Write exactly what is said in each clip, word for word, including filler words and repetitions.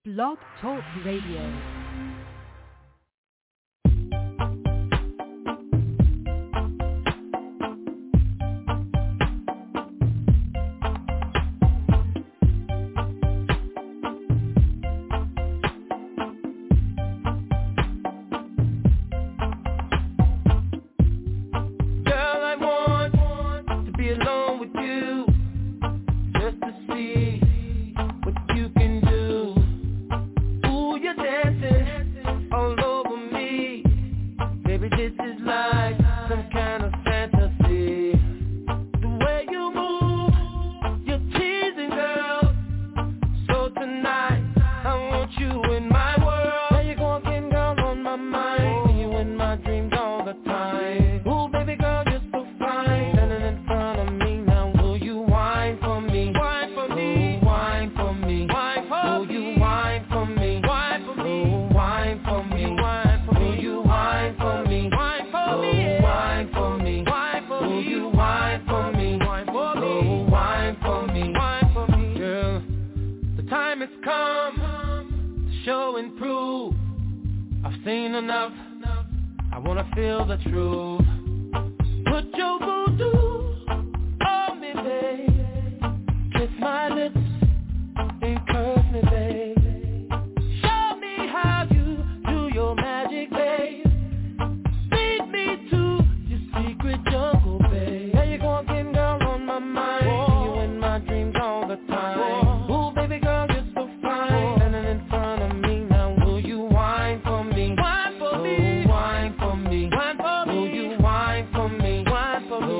Blog Talk Radio. Wine for me, wine for me,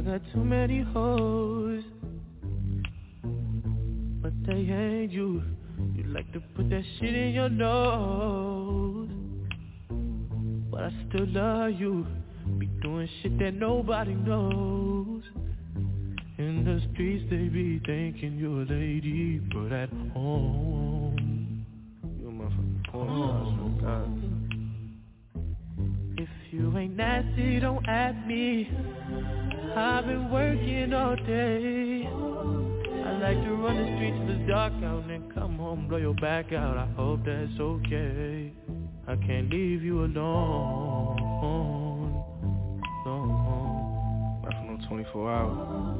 got too many hoes, but they ain't you. You like to put that shit in your nose, but I still love you. Be doing shit that nobody knows. In the streets they be thinking you're a lady, but at home you a motherfucking porn star. If you ain't nasty, don't at me. I've been working all day. I like to run the streets till it's dark out and then come home, blow your back out. I hope that's okay. I can't leave you alone. Alone. Not for no twenty-four hours.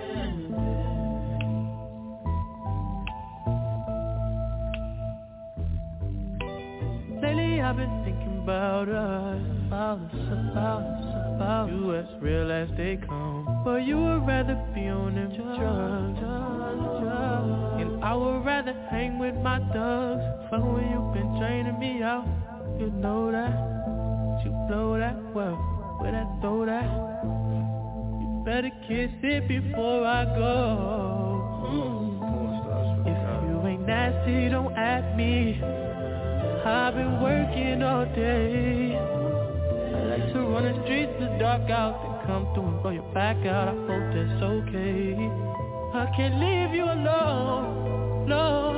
Lately I've been thinking about us, about us, about us, about you as real as they come. But you would rather be on them drugs, drugs, drugs. And I would rather hang with my thugs. Fuck when you been draining me out. You know that, you blow that well, where that throw that. You better kiss it before I go. Mm. If you ain't nasty, don't at me. I've been working all day. I like to run the streets, the dark out, then come through and blow your back out. I hope that's okay. I can't leave you alone, no,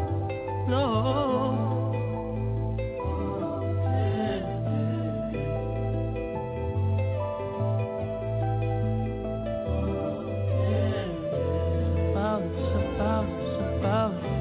no. About us, about us, about us.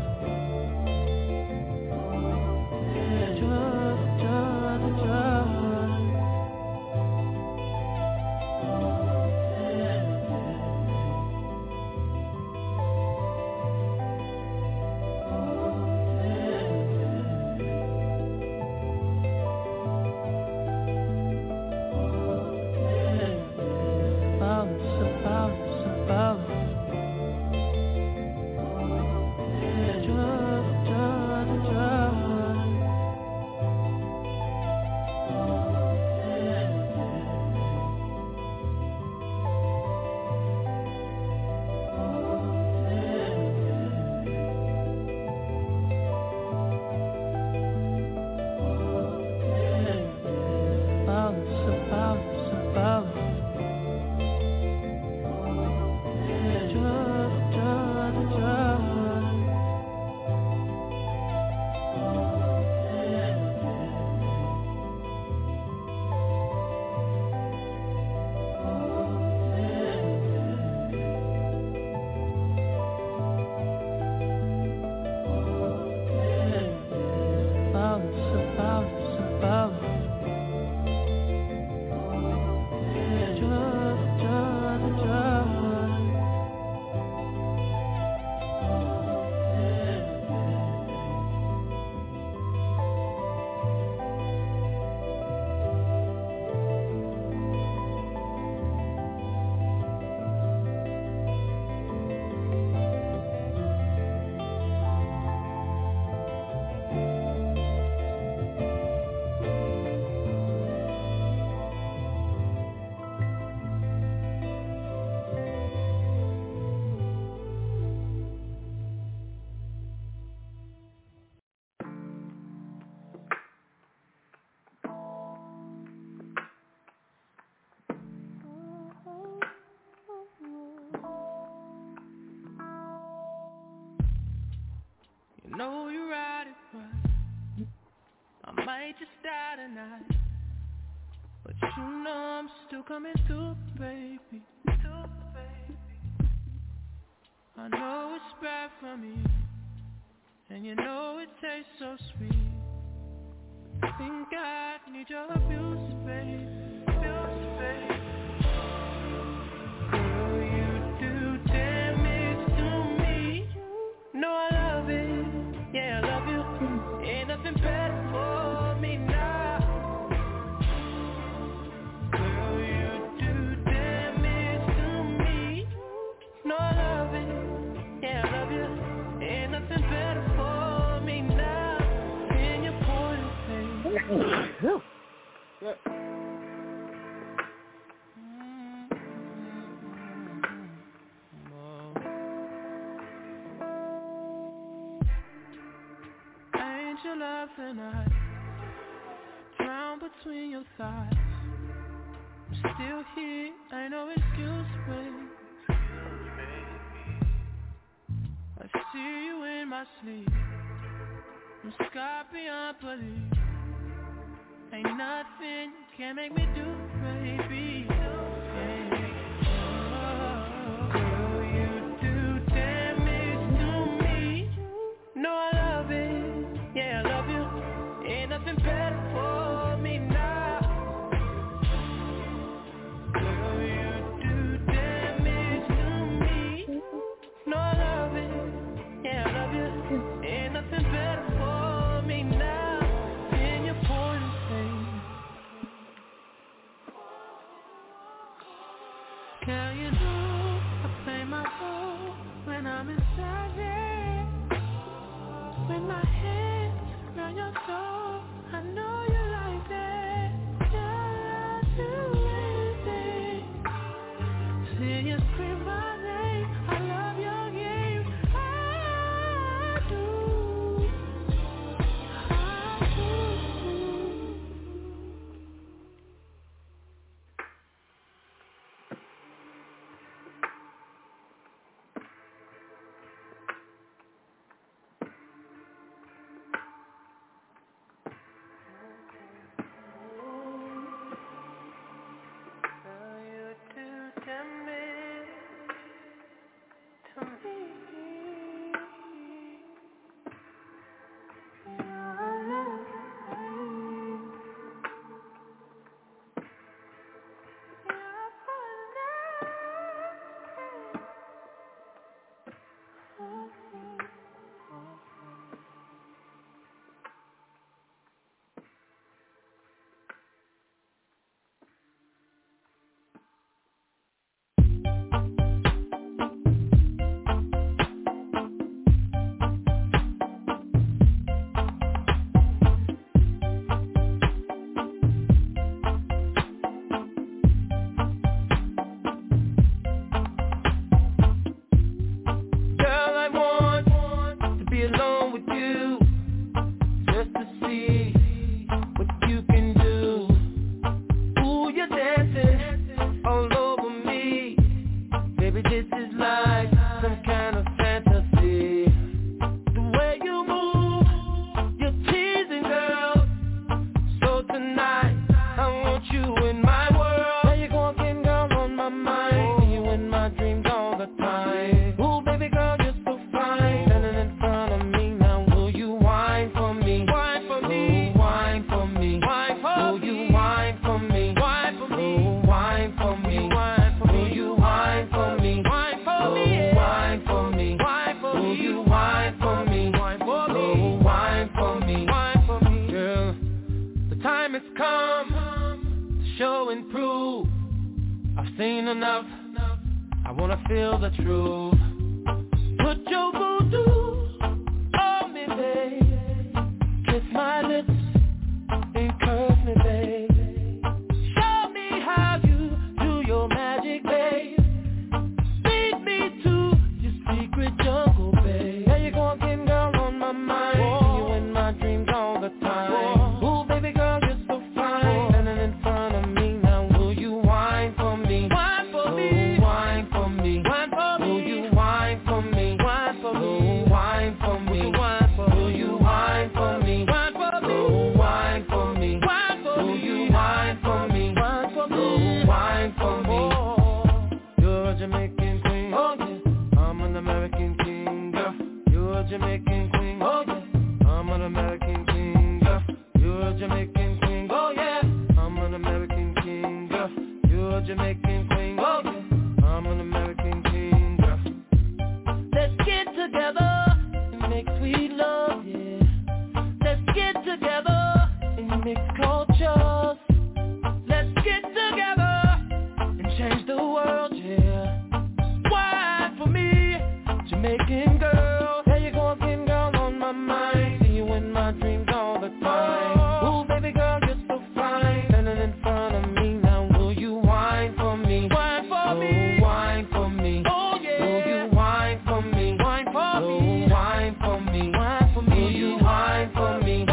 Know you're right, right. I might just die tonight, but you know I'm still coming through, baby. Through, baby. I know it's bad for me, and you know it tastes so sweet. I think I need your abuse, baby. Abuse, baby. Girl, you do damage to me. No, I love it. Yeah, I love you. Ain't nothing better for me now. Girl, you do damage to me. No, I love it. Yeah, I love you. Ain't nothing better for me now. In your point of pain. your love and I drown between your thighs. I'm still here, ain't no excuse, babe. I see you in my sleep. I'm sky beyond belief. Ain't nothing can make me do, baby. Hey. Oh, girl, you do damage to me. No, I love it. Yeah, I love you. Ain't nothing better for me now. Girl, you do damage to me. No, I love it. Yeah, I love you. Ain't nothing better for me now. In your poison face. Girl, you know I play my role when I'm inside it. With my hands around your soul, I know you like that. Girl, I'll do anything. See you scream my name. I love your game. I do. I do. Girl, you do damage to me. Yeah, I love you. Yeah, I put Girl, I want to be alone with you, just to see what you can do. Ooh, you're dancing all over me. Baby, this is like some kind of fantasy. The way you move, you're teasing, girl. So tonight, I want you in my world. Now you're gonna get girl on my mind. You in my dreams all the time. Ooh, baby girl, you're so fine. Standing in front of me now. Will you whine for me? Whine for me. Ooh, whine for me. Whine for me. Will you whine for me? Whine for me. Ooh, whine for me. Whine for me. Will you whine for me? Whine for me. Ooh, whine for me. Whine for me. Will you whine for me? Whine for me. Ooh, whine for me. Whine for me. Girl, the time has come to show and prove. I've seen enough. I wanna feel the truth. Put your voodoo on me, babe. Kiss my lips and curse me, babe. Show me how you do your magic, babe. Lead me to your secret jungle, babe. Now you're gonna get girl on my mind. You in my dreams all the time. Ooh, baby girl, you're so fine. Standing in front of me now. Will you whine for me? Whine for me. Ooh, whine for me. Whine for me. Will you whine for me? Whine for me. Ooh, whine for me. Will you whine for me? Whine for me. Ooh, whine for me. Whine for me. Will you whine for me? Whine for me. Ooh, whine for me. You're a Jamaican queen, oh yeah. I'm an American king, girl. You're a Jamaican queen, oh yeah. I'm an American king, girl. You're a Jamaican queen, oh yeah. I'm an American king, girl. You're a Jamaican queen, oh yeah. I'm an American king, girl. Let's get together and make sweet love, yeah. Let's get together and mix cultures. Let's get together and change the world, yeah. Why for me, Jamaican girl? There you go again, girl, on my mind. See you in my dreams all the time. Ooh, baby girl, you're so fine. Standing in front of me now. Will you whine for me? Whine for me. Ooh, whine for me. Oh yeah. Will you whine for me? Whine for me. Ooh, whine for me. Whine for me. Will you whine for me?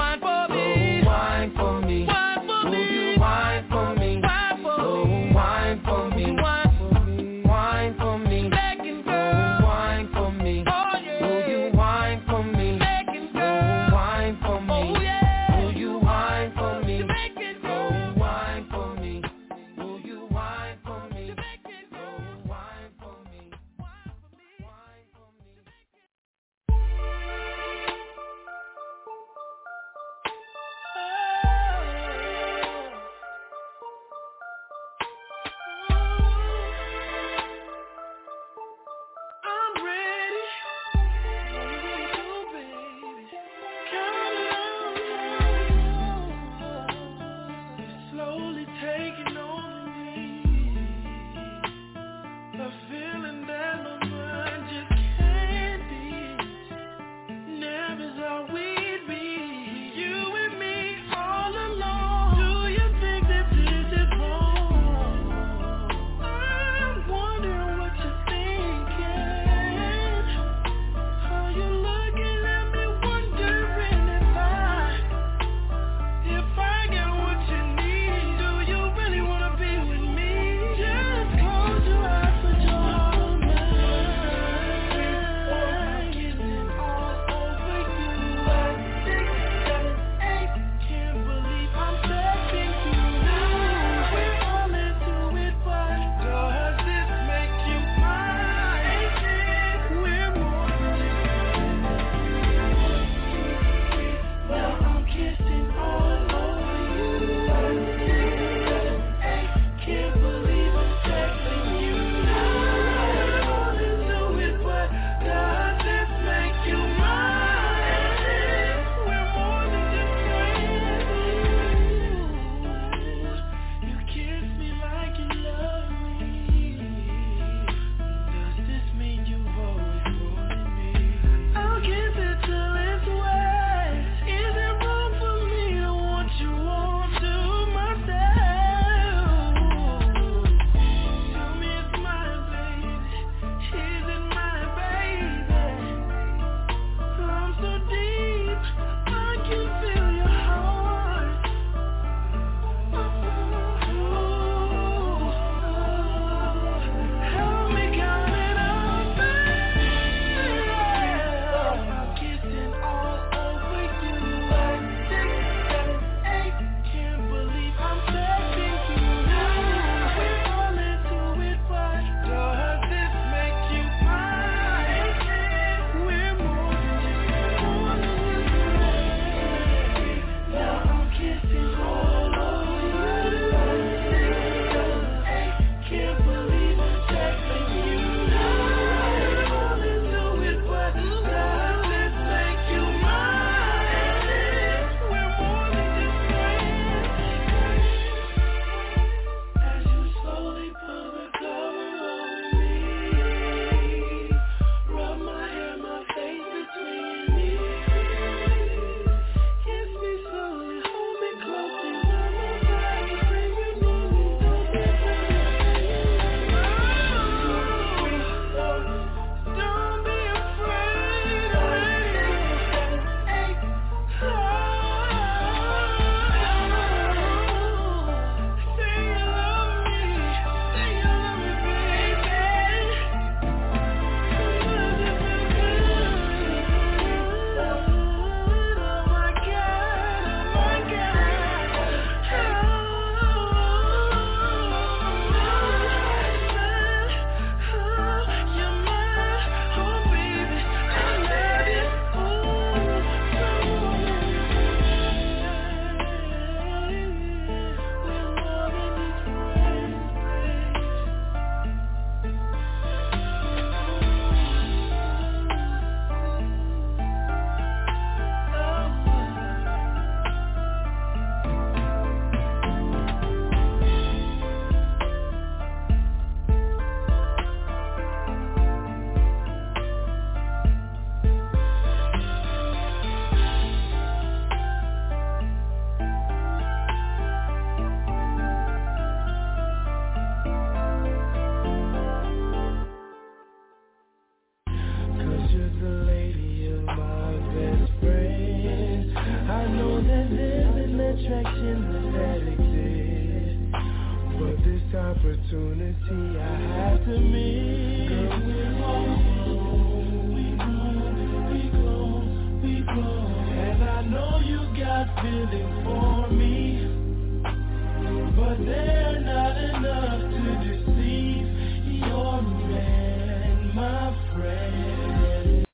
is the lady of my best friend. I know that there's an attraction that exists, but this opportunity I have to miss. Girl, we're all grown, we grown, we grown, we grown. And I know you got feelings for me, but they're not enough to deceive your man, my friend.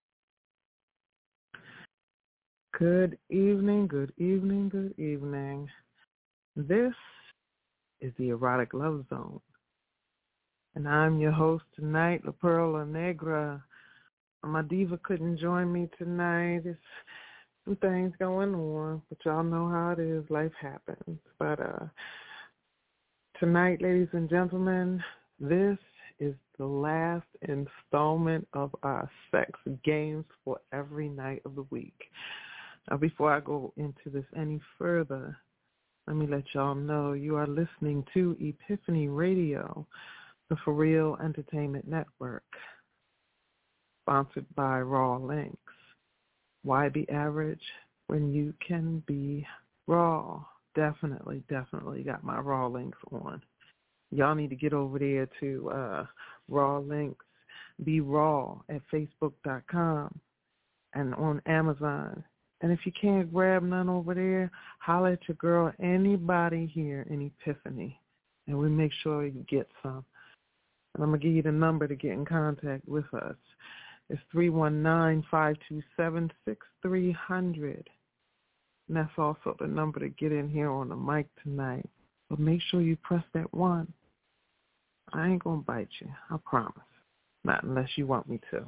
Good evening, good evening, good evening. This is the Erotic Love Zone, and I'm your host tonight, La Perla Negra. My diva couldn't join me tonight. There's some things going on, but y'all know how it is. Life happens. But uh, tonight, ladies and gentlemen, this is the last installment of our sex games for every night of the week. Now, before I go into this any further, let me let y'all know you are listening to Epiphany Radio, the For Real Entertainment Network, sponsored by Raw Links. Why be average when you can be raw? Definitely, definitely got my Raw Links on. Y'all need to get over there to uh, Raw Links, Be Raw at Facebook dot com and on Amazon. And if you can't grab none over there, holler at your girl, anybody here in Epiphany, and we'll make sure you get some. And I'm going to give you the number to get in contact with us. It's three one nine, five two seven, six three zero zero. And that's also the number to get in here on the mic tonight. But make sure you press that one. I ain't going to bite you, I promise. Not unless you want me to.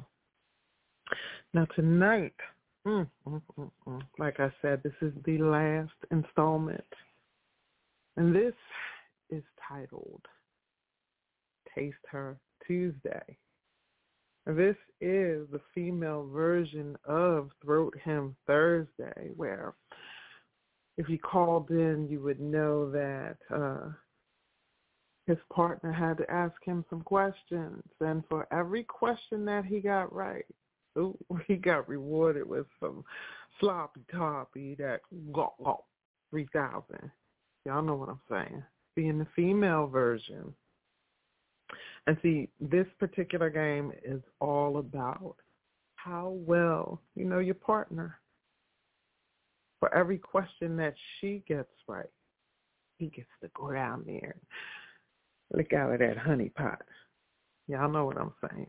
Now tonight, mm, mm, mm, mm, like I said, this is the last installment. And this is titled Taste Her Tuesday. This is the female version of Throat Him Thursday, where if you called in, you would know that uh, his partner had to ask him some questions. And for every question that he got right, ooh, he got rewarded with some sloppy toppy that got three thousand. Y'all know what I'm saying. Being the female version. And see, this particular game is all about how well you know your partner. For every question that she gets right, he gets to go down there and lick out of that honey pot. Y'all know what I'm saying.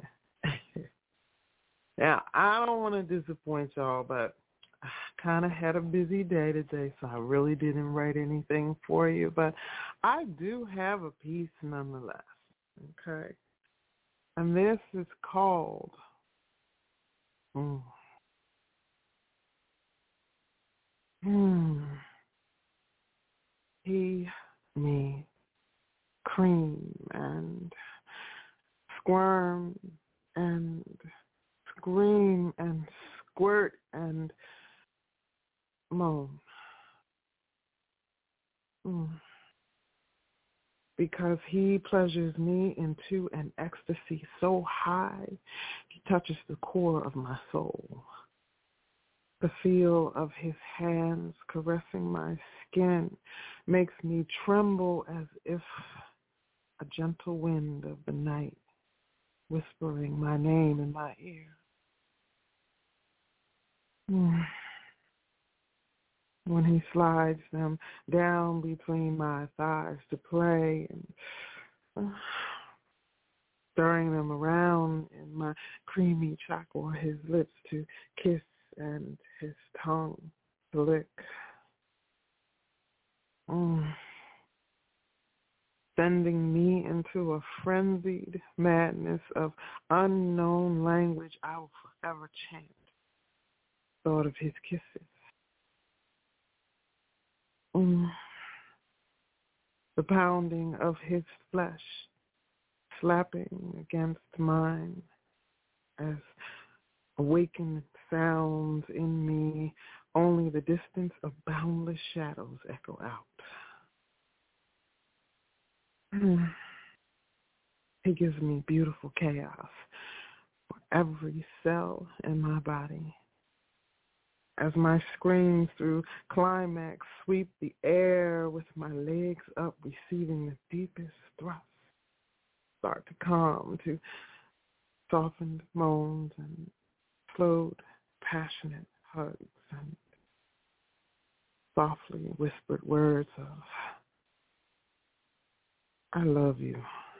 Now, I don't want to disappoint y'all, but I kind of had a busy day today, so I really didn't write anything for you. But I do have a piece nonetheless. Okay, and this is called mm, mm, He, Me, Cream, and Squirm, and Scream, and Squirt, and Moan. Mm. Because he pleasures me into an ecstasy so high, he touches the core of my soul. The feel of his hands caressing my skin makes me tremble as if a gentle wind of the night whispering my name in my ear. Mm. When he slides them down between my thighs to play and uh, stirring them around in my creamy chalk or his lips to kiss and his tongue to lick. Mm. Sending me into a frenzied madness of unknown language I will forever chant. Thought of his kisses. Mm. The pounding of his flesh slapping against mine as awakened sounds in me, only the distance of boundless shadows echo out. Mm. He gives me beautiful chaos for every cell in my body. As my screams through climax sweep the air with my legs up, receiving the deepest thrust, start to calm to softened moans and slowed, passionate hugs and softly whispered words of, I love you.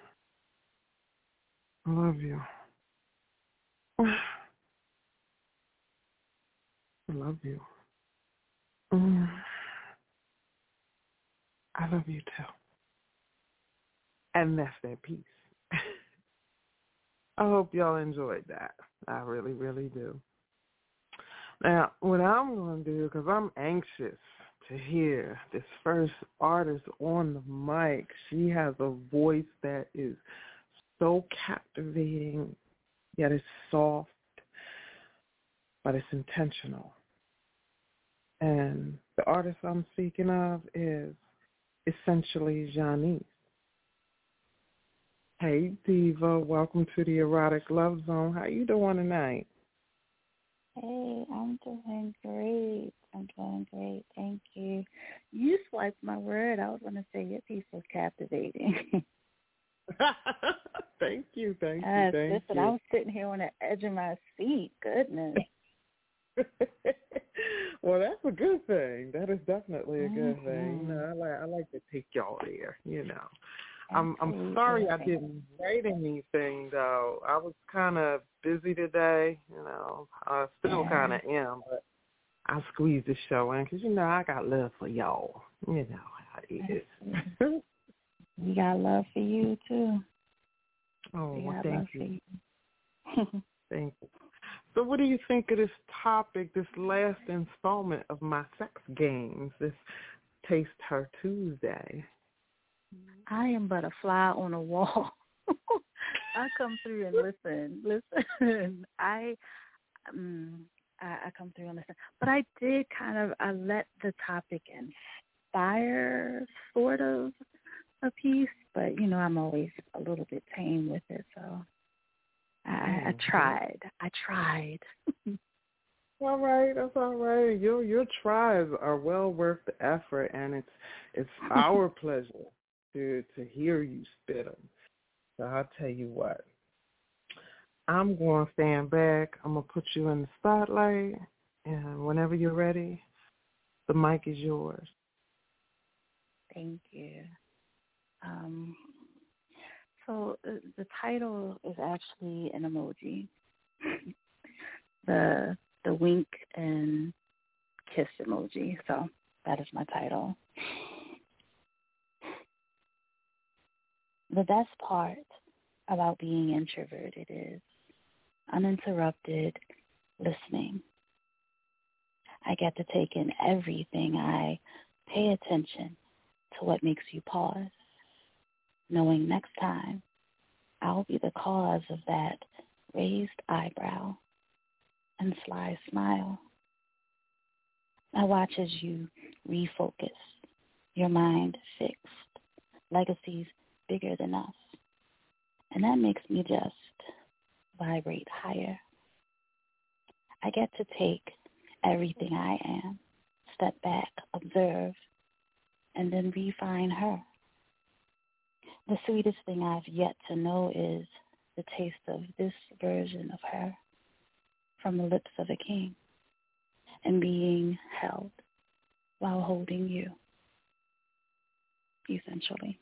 I love you. I love you. Mm. I love you too. And that's that piece. I hope y'all enjoyed that. I really, really do. Now, what I'm going to do, because I'm anxious to hear this first artist on the mic. She has a voice that is so captivating, yet it's soft, but it's intentional. And the artist I'm speaking of is essentially Janice. Hey, Diva, welcome to the Erotic Love Zone. How you doing tonight? Hey, I'm doing great. I'm doing great. Thank you. You swiped my word. I was going to say your piece was captivating. Thank you, thank you, uh, thank listen, you. I was sitting here on the edge of my seat. Goodness. Well, that's a good thing. That is definitely a good mm-hmm. thing. You know, I like I like to take y'all there. You know, I'm I'm sorry I didn't write anything though. I was kind of busy today. You know, I still yeah. kind of am, but I squeezed the show in because you know I got love for y'all. You know how it is. We got love for you too. Oh, we well, got thank love you. For you. Thank you. So what do you think of this topic, this last installment of my sex games, this Taste Her Tuesday? I am but a fly on a wall. I come through and listen, listen. I, um, I, I come through and listen. But I did kind of, I let the topic inspire sort of a piece, but, you know, I'm always a little bit tame with it, so. I, I tried. I tried. All right, that's all right. Your your tries are well worth the effort, and it's it's our pleasure to to hear you spit them. So I'll tell you what. I'm going to stand back. I'm going to put you in the spotlight, and whenever you're ready, the mic is yours. Thank you. Um. So uh, the title is actually an emoji, the the wink and kiss emoji. So that is my title. The best part about being introverted is uninterrupted listening. I get to take in everything. I pay attention to what makes you pause, knowing next time I'll be the cause of that raised eyebrow and sly smile. I watch as you refocus, your mind fixed, legacies bigger than us. And that makes me just vibrate higher. I get to take everything I am, step back, observe, and then refine her. The sweetest thing I've yet to know is the taste of this version of her from the lips of a king and being held while holding you, essentially.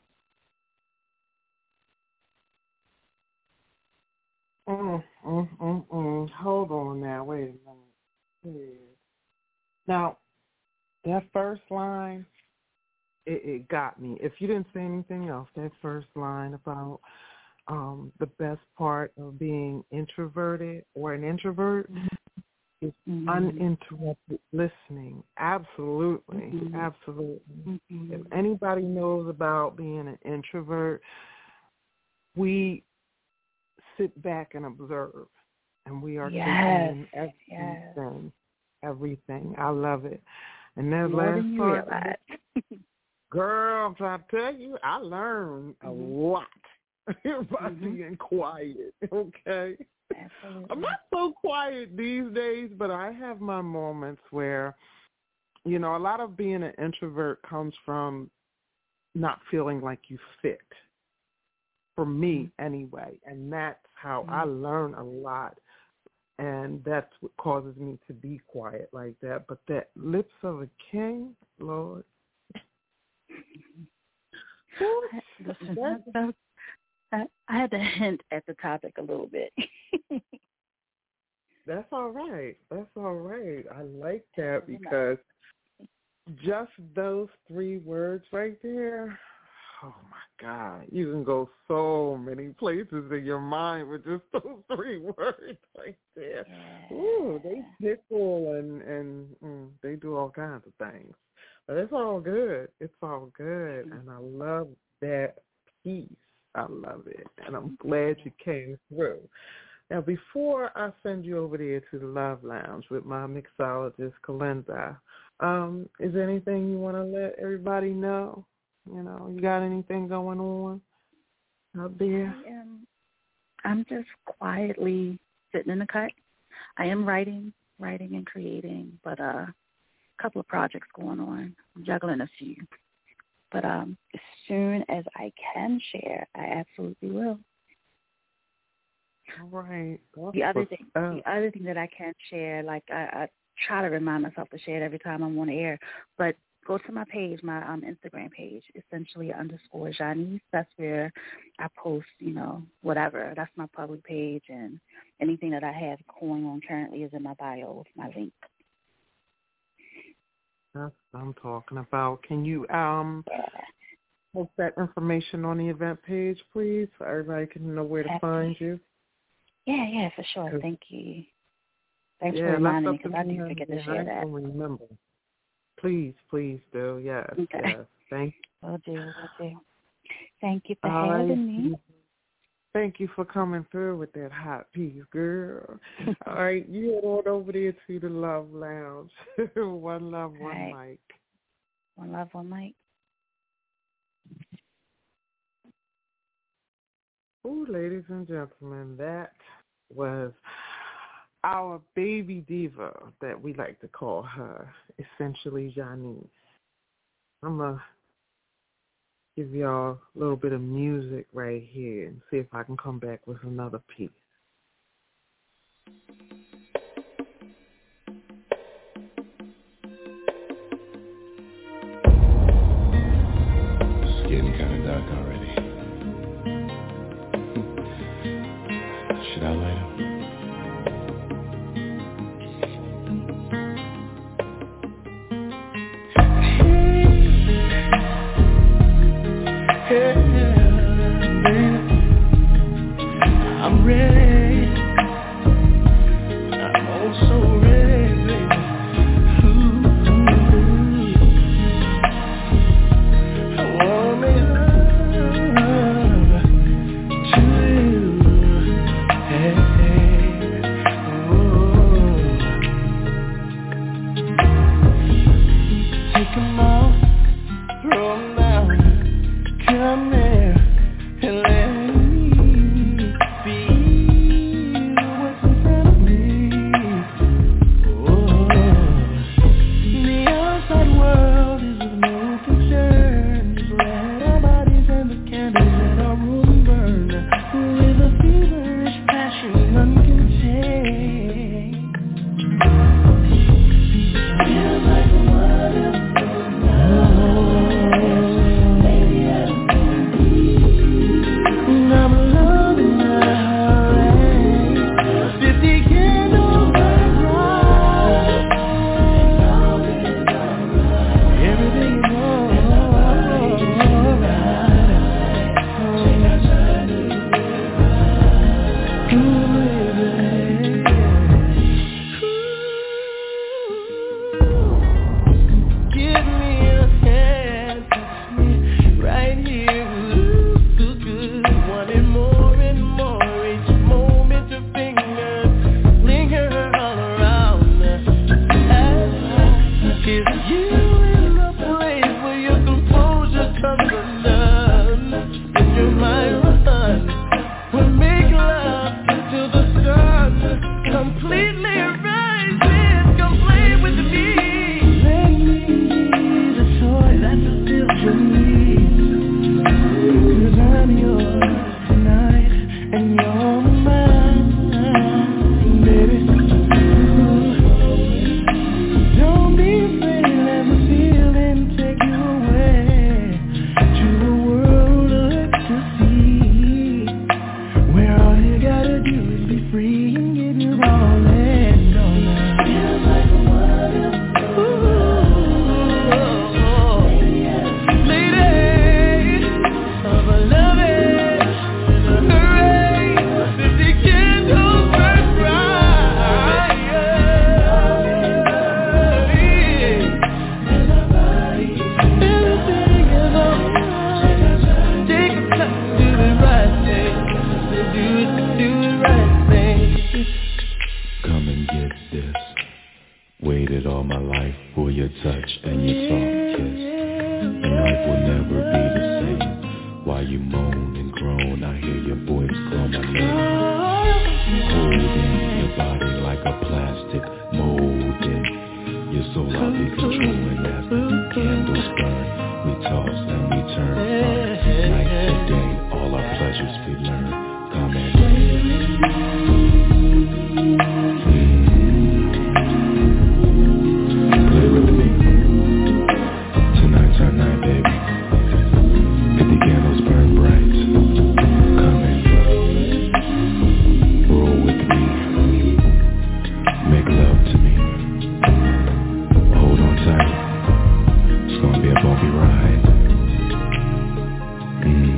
Mm, mm, mm, mm. Hold on now. Wait a minute. Now, that first line, it, it got me. If you didn't say anything else, that first line about um, the best part of being introverted or an introvert is mm-hmm. uninterrupted listening. Absolutely, mm-hmm. absolutely. Mm-hmm. If anybody knows about being an introvert, we sit back and observe, and we are yes. taking in everything, yes. everything. I love it. And that More last than you part, realize. girl, I'm trying to tell you, I learned a mm-hmm. lot by mm-hmm. being quiet, okay? Absolutely. I'm not so quiet these days, but I have my moments where, you know, a lot of being an introvert comes from not feeling like you fit. For me, anyway, and that's how mm-hmm. I learn a lot, and that's what causes me to be quiet like that. But that lips of a king, Lord. Listen, that, that, I, I had to hint at the topic a little bit. That's all right. That's all right. I like that because just those three words right there, oh, my God. You can go so many places in your mind with just those three words right there. Yeah. Ooh, they tickle and, and mm, they do all kinds of things. But it's all good. It's all good. And I love that piece. I love it. And I'm glad you came through. Now, before I send you over there to the Love Lounge with my mixologist, Kalinda, um, is there anything you want to let everybody know? You know, you got anything going on out there? I am, I'm just quietly sitting in the cut. I am writing, writing and creating, but uh, a couple of projects going on. I'm juggling a few. But um, as soon as I can share, I absolutely will. All right. The other thing, the other thing that I can share, like I, I try to remind myself to share it every time I'm on the air, but go to my page, my um, Instagram page, essentially underscore Janice. That's where I post, you know, whatever. That's my public page, and anything that I have going on currently is in my bio with my link. That's what I'm talking about. Can you um yeah. post that information on the event page, please, so everybody can know where to Happy. find you? Yeah, yeah, for sure. Thank you. Thanks yeah, for reminding me, because I do remember. forget to yeah, share I that. remember. Please, please do. Yes, Okay. yes. Thank you. Will do, will do. Thank you for All having right. me. Thank you for coming through with that hot piece, girl. All right, you head on over there to the Love Lounge. One love, one right. mic. One love, one mic. Oh, ladies and gentlemen, that was our baby diva that we like to call her, essentially Janice. I'm going to give y'all a little bit of music right here and see if I can come back with another piece. It's getting kind of dark already. Should I light up? I'm ready. waited all my life for your touch and your soft kiss. And life will never be the same. While you moan and groan, I hear your voice call my name. Holding your body like a plastic molding. Your soul I'll be controlling as the candles burn. We toss and we turn from night to day. All our pleasures we learn. Come and play with me. Tonight's our night, baby. And the candles burn bright. Come and roll with me. Make love to me. Hold on tight. It's gonna be a bumpy ride. Mm.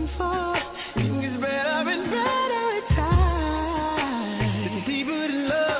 Deeper than love.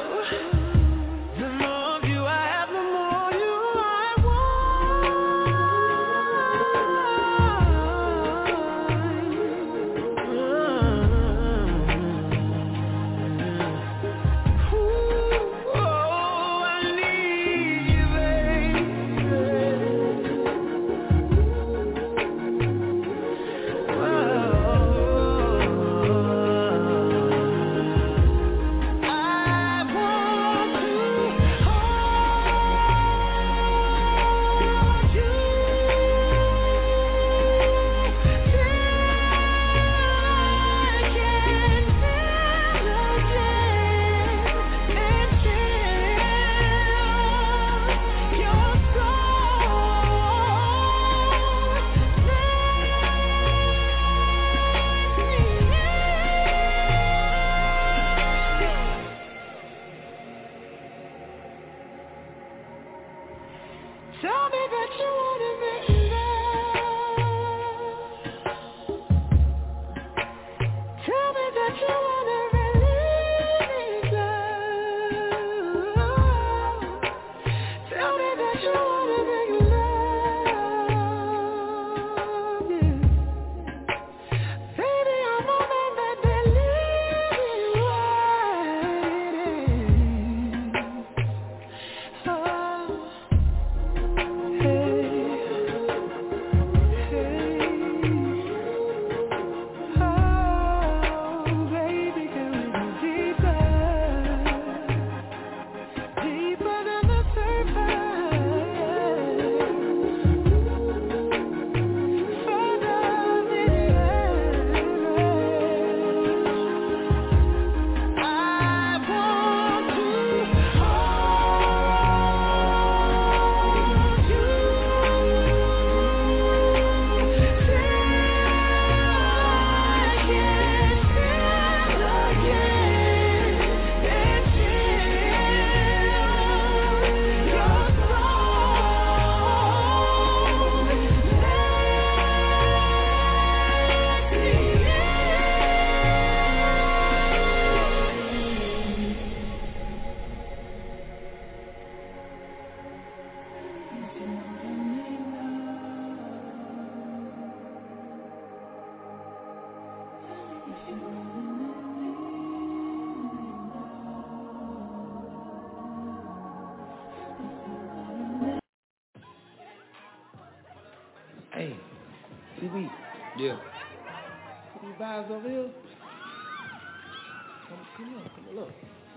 D B. Yeah. These vibes over here. Come, come on, come on, look.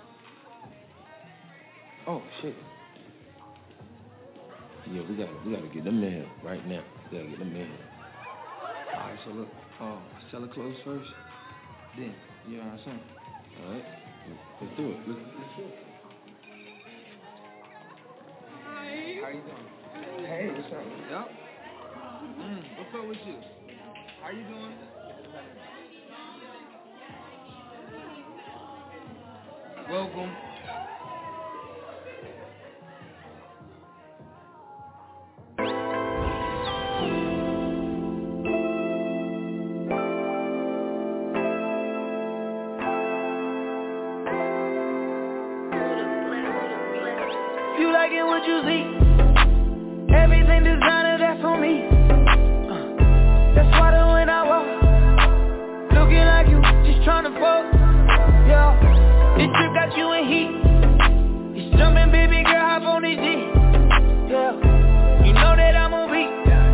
Oh shit. Yeah, we gotta we gotta get them in here right now. We gotta get them in here. Alright, so look, uh, sell it close first. Then, you know what I'm saying? Alright. Let's do it. Let's, let's do it. How you doing? Hey, what's up? Yep. Mm, what's up with you? How you doing? Welcome. You like it what you see. Everything designer, that's on me. Uh, that's why the when I walk, looking like you, just tryna fuck. Yeah, this trip got you in heat. You jumping, baby girl, hop on this G. Yeah, you know that I'm on beat.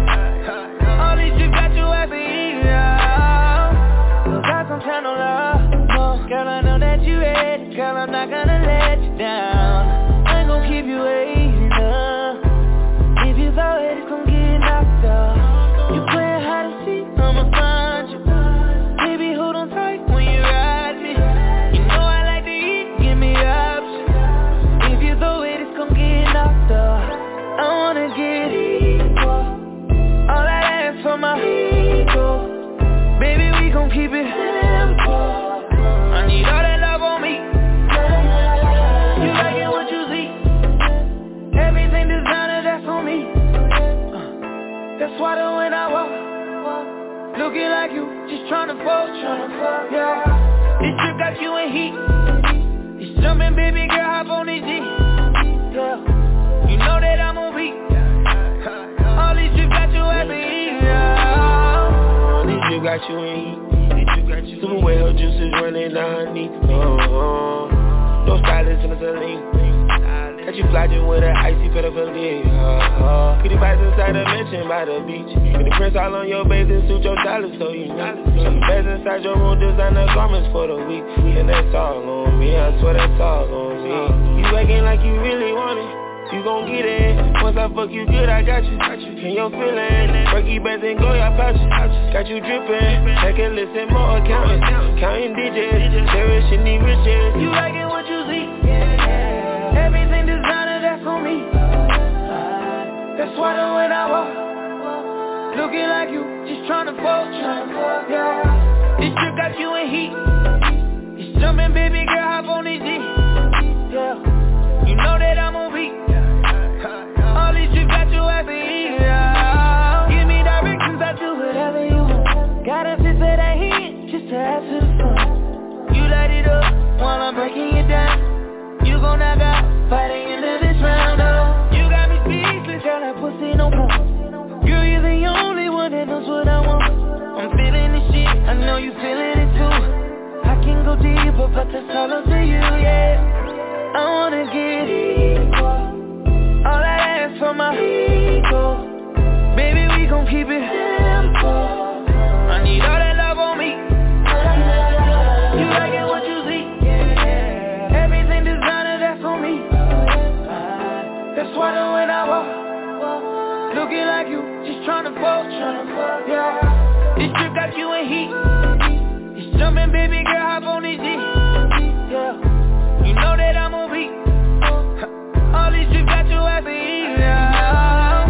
All these trips got you at the E. Yeah, so got some channel love. No, girl, I know that you ready. Girl, I'm not gonna let you down. Keep you waiting up. If you thought it's gon' get knocked out, you playing hide and seek, I'ma find you. Baby, hold on tight when you ride me. You know I like to eat, give me options. If you thought it's gon' get knocked out, I wanna get equal. All I ask for my ego. Baby, we gon' keep it simple. I need all that love on me. You like it what you see. Everything designer, that's on me. uh, That's why the when I walk, looking like you, just tryna fuck, tryna fuck, yeah. This trip got you in heat. You jumping, baby girl, hop on this G. Yeah, you know that I'm on beat. All these trips got you at the E. Yeah. This trip got you in heat. Super well juices running down her knee. Oh, no stylist in the saline. Got you flogging with an icy pedophilia. uh, Pretty vibes inside a mansion by the beach. With the prints all on your base and suit your dollars so you know. Some beds inside your room, designer garments for the week. And that's all on me, I swear that's all on me. You acting like you really want it, you gon' get it. Once I fuck you good, I got you. And your feeling, Berkey bands and Goya pouches. Got you drippin', take a listen, more accounting. Counting digits, cherishing these riches. You like it what you see. Everything designer, that's on me. That's why the when I walk, looking like you, just tryna fuck, tryna yeah. This trip got you in heat. You jumping, baby girl, hop on this G. Yeah, you know that I'm on beat. All these trips got you at the E. Yeah. Give me directions, I do whatever you want. Got a fist of that heat, just to add to the fun. You light it up while I'm breaking it down. You gon' knock out by the end of this round, oh. You got me speechless, girl, that pussy no pump. Girl, you're the only one that knows what I want. I'm feeling this shit, I know you feeling it too. I can go deeper, but that's all up to you, yeah. I wanna get equal. All I ask for my ego. Baby, we gon' keep it simple. I need all that love on me. You like it what you see. Everything designer, that's on me. That's why the when I walk, looking like you, just tryna fuck, tryna fuck, yeah. This trip got you in heat. You jumping, baby girl, hop on this G. Yeah, you know that I'm on beat. All these trips got you at the E. Yeah.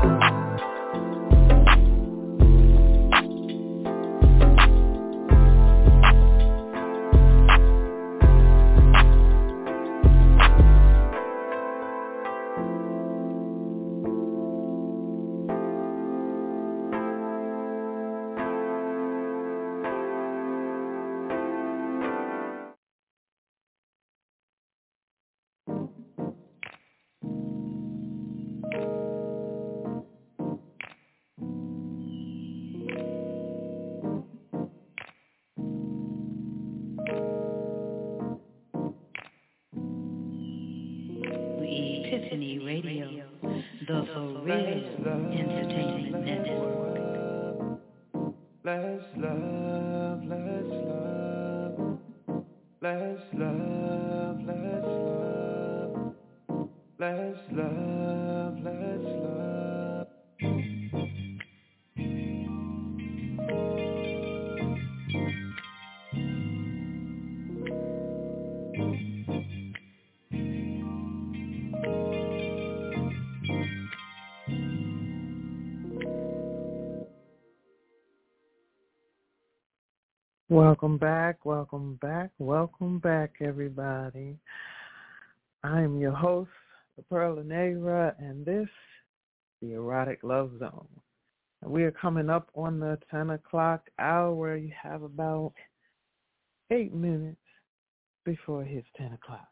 Epiphany Radio, the For Real Entertainment Network. Let's love, let's love. Let's love, let's love. Let's love, let's love. Welcome back, welcome back, welcome back, everybody. I am your host, the Pearl Negra, and this is the Erotic Love Zone. And we are coming up on the ten o'clock hour where you have about eight minutes before it hits ten o'clock.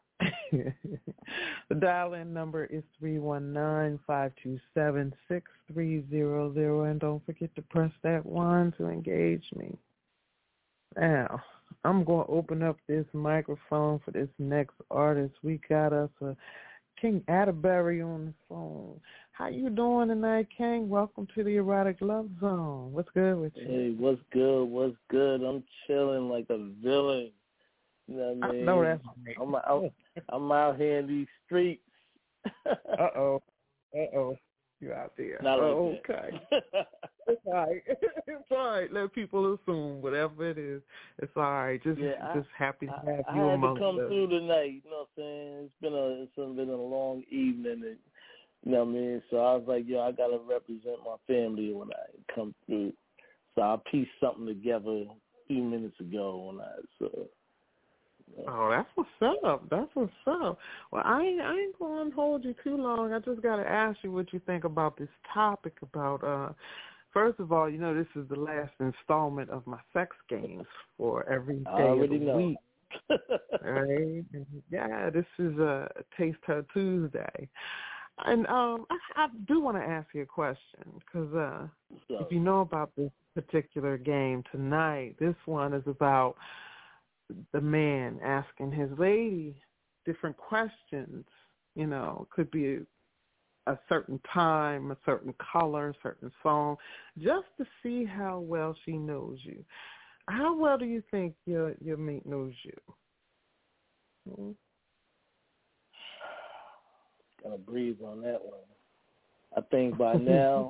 The dial-in number is three one nine, five two seven, six three zero zero, and don't forget to press that one to engage me. Now, I'm going to open up this microphone for this next artist. We got us a King Atterbury on the phone. How you doing tonight, King? Welcome to the Erotic Love Zone. What's good with you? Hey, what's good? What's good? I'm chilling like a villain. You know what I mean? I know that's I'm out, I'm out here in these streets. Uh-oh. Uh-oh. You out there. Not like oh, okay. It's all right. It's all right. Let people assume whatever it is. It's all right. Just, yeah, just I, happy to have I, you I had among to come us. through tonight. You know what I'm saying? It's been a it's been a long evening, and you know what I mean. So I was like, yo, I gotta represent my family when I come through. So I pieced something together a few minutes ago when I so. Oh, that's what's up. That's what's up. Well, I ain't, I ain't going to hold you too long. I just got to ask you what you think about this topic about, uh, first of all, you know, this is the last installment of my sex games for every day I already of the know. week. Right? And yeah, this is a Taste Her Tuesday. And um, I, I do want to ask you a question because uh, if you know about this particular game tonight, this one is about the man asking his lady different questions, you know, could be a, a certain time, a certain color, a certain song, just to see how well she knows you. How well do you think your your mate knows you? Hmm? Gotta breathe on that one. I think by now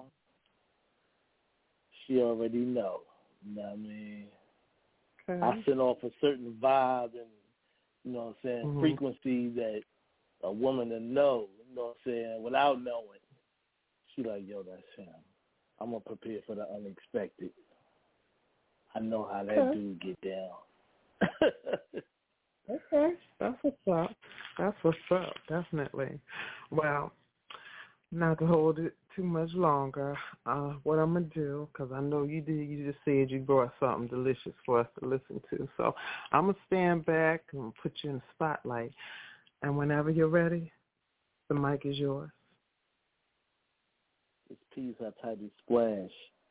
she already know. You know what I mean? Okay. I send off a certain vibe and, you know what I'm saying, Mm-hmm. frequency that a woman to know, you know what I'm saying, without knowing. She like, yo, that's him. I'm going to prepare for the unexpected. I know how that Okay. dude get down. Okay. That's what's up. That's what's up, definitely. Well, not to hold it too much longer, uh, what I'm going to do, because I know you did, you just said you brought something delicious for us to listen to. So I'm going to stand back and put you in the spotlight. And whenever you're ready, the mic is yours. This piece I titled Splash.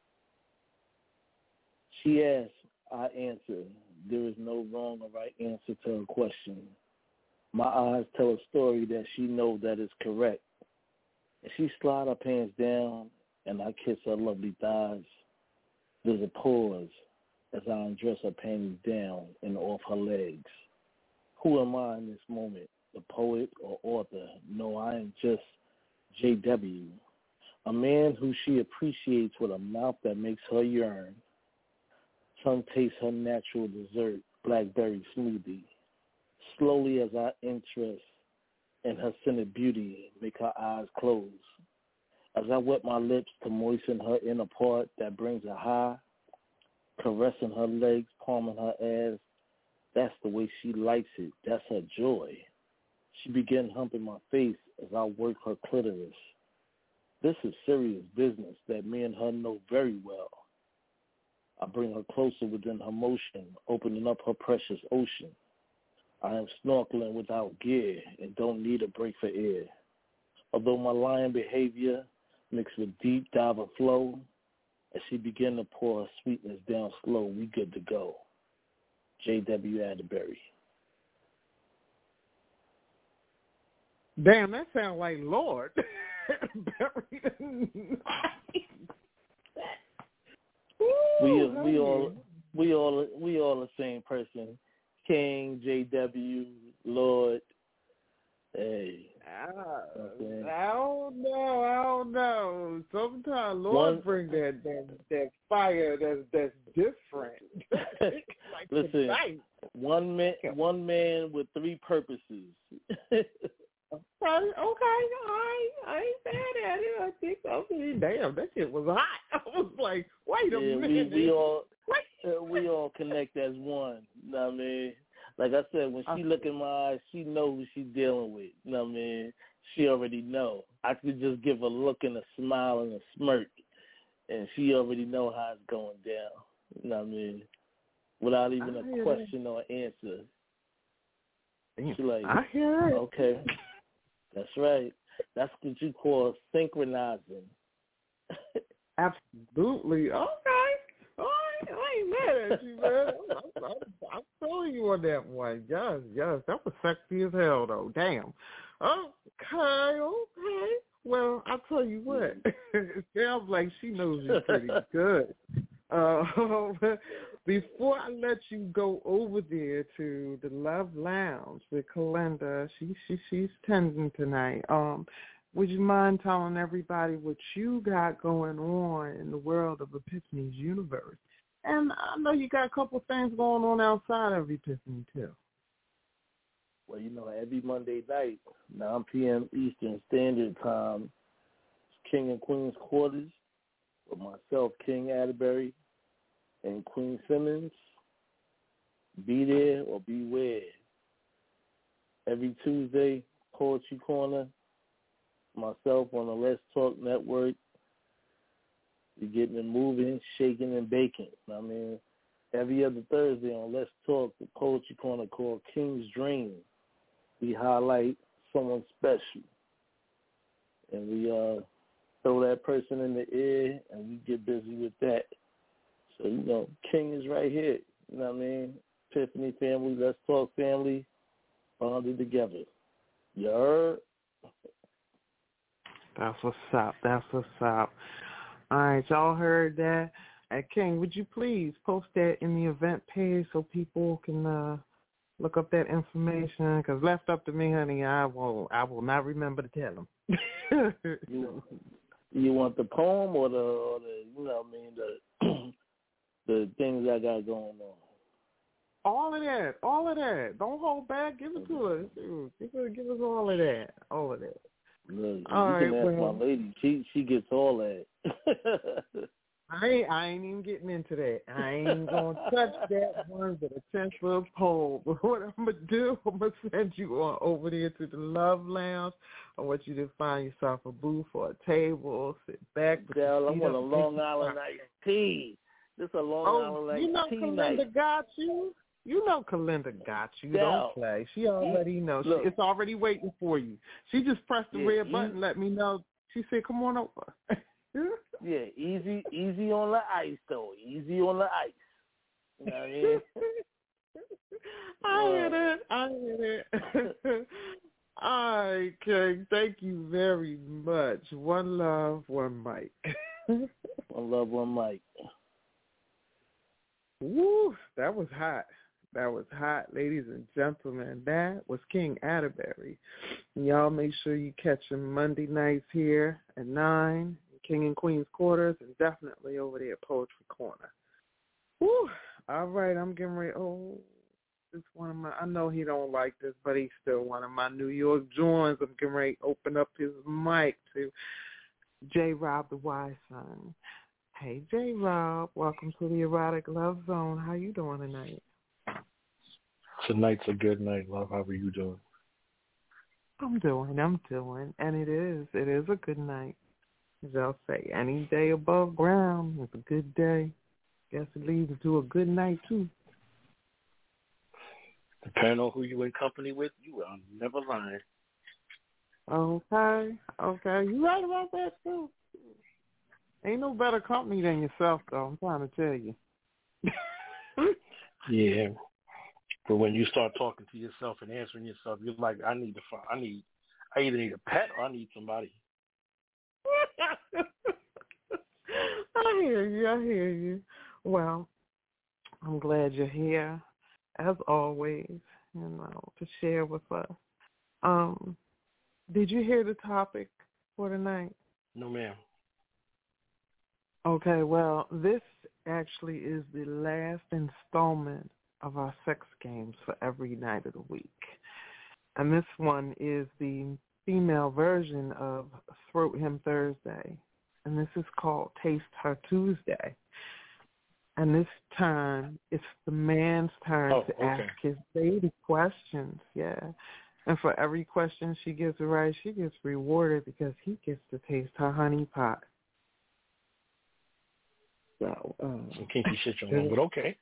She asked, I answer. There is no wrong or right answer to her question. My eyes tell a story that she knows that is correct. And she slide her pants down, and I kiss her lovely thighs. There's a pause as I undress her panties down and off her legs. Who am I in this moment, the poet or author? No, I am just J W, a man who she appreciates with a mouth that makes her yearn. Tongue tastes her natural dessert, blackberry smoothie. Slowly as I interest in her scented beauty, make her eyes close. As I wet my lips to moisten her inner part that brings her high, caressing her legs, palming her ass, that's the way she likes it. That's her joy. She began humping my face as I work her clitoris. This is serious business that me and her know very well. I bring her closer within her motion, opening up her precious ocean. I am snorkeling without gear and don't need a break for air. Although my lion behavior mixed with deep diver flow, as she began to pour her sweetness down slow, we good to go. J W Atterbury. Damn, that sounds like Lord. Ooh, we we all we all we all the same person. King, J W, Lord. Hey. Uh, I don't know. I don't know. Sometimes Lord one, bring that, that that fire that's that's different. Like listen, tonight. one man one man with three purposes. Okay, okay, all right. I ain't mad at it. I think I mean, damn, that shit was hot. I was like, wait a yeah, minute. We, we all uh, we all connect as one. You know what I mean? Like I said, when she look in my eyes, she know who she dealing with. You know what I mean? She already know. I could just give a look and a smile and a smirk, and she already know how it's going down. You know what I mean? Without even a question that. or answer. Damn, she like, I hear it. Okay, that's right. That's what you call synchronizing. Absolutely. Okay. All right. I ain't mad at you, man. I'm, I'm, I'm telling you on that one. Yes, yes. That was sexy as hell, though. Damn. Okay, okay. Well, I'll tell you what. It sounds like she knows you pretty good. Uh, before I let you go over there to the Love Lounge with Kalinda, she, she she's tending tonight. Um, would you mind telling everybody what you got going on in the world of Epiphany's universe? And I know you got a couple things going on outside of Epiphany, too. Well, you know, every Monday night, nine p.m. Eastern Standard Time, King and Queen's Quarters with myself, King Atterbury, and Queen Simmons. Be there or beware. Every Tuesday, Poetry Corner, myself on the Let's Talk Network. We're getting it moving, shaking, and baking. I mean, every other Thursday on Let's Talk, the Poetry Corner called King's Dream. We highlight someone special. And we uh, throw that person in the air, and we get busy with that. So, you know, King is right here. You know what I mean? Epiphany family, Let's Talk family, bonded together. You heard? That's what's up. That's what's up. All right, y'all heard that. Uh, King, would you please post that in the event page so people can uh, look up that information? Because left up to me, honey, I will I will not remember to tell them. you, you want the poem or the, or the you know what I mean, the the things I got going on? All of that, all of that. Don't hold back. Give it to us. Give us, give us all of that, all of that. Look, all you can right, ask well, my lady. She she gets all that. I ain't, I ain't even getting into that. I ain't gonna touch that one with a ten foot pole. But what I'm gonna do, I'm gonna send you on over there to the Love Lounge. I want you to find yourself a booth or a table, sit back. Girl, I'm on a Long Island iced tea. This a Long oh, Island iced you know tea Kalinda night. got you. You know Kalinda got you. Yeah. Don't play. She already knows. Look, she, it's already waiting for you. She just pressed the yeah, red easy, button, let me know. She said, "Come on over." yeah, easy, easy on the ice though. Easy on the ice. You know what I mean? I hear that. I hear that. All right, King. Thank you very much. One love, one mic. One love, one mic. Woo, that was hot. That was hot, ladies and gentlemen. That was King Atterbury. Y'all make sure you catch him Monday nights here at nine, King and Queen's Quarters, and definitely over there at Poetry Corner. Woo. All right, I'm getting ready. Oh, this one of my, I know he don't like this, but he's still one of my New York joins. I'm getting ready to open up his mic to J. Rob the Wise Son. Hey, J. Rob, welcome to the Erotic Love Zone. How you doing tonight? Tonight's a good night, love. How are you doing? I'm doing, I'm doing, and it is, it is a good night. As I'll say, any day above ground is a good day. Guess it leads to a good night, too. Depending on who you in company with, you are never lying. Okay, okay. You right about that, too. Ain't no better company than yourself, though. I'm trying to tell you. Yeah. But when you start talking to yourself and answering yourself, you're like, I need to find, I need, I either need a pet or I need somebody. I hear you. I hear you. Well, I'm glad you're here, as always, you know, to share with us. Um, did you hear the topic for tonight? No, ma'am. Okay, well, this actually is the last installment of our sex games for every night of the week. And this one is the female version of Throat Him Thursday. And this is called Taste Her Tuesday. And this time, it's the man's turn oh, to okay. ask his lady questions, yeah. And for every question she gets right, she gets rewarded because he gets to taste her honey pot. So, um, Some kinky shit going on, but okay.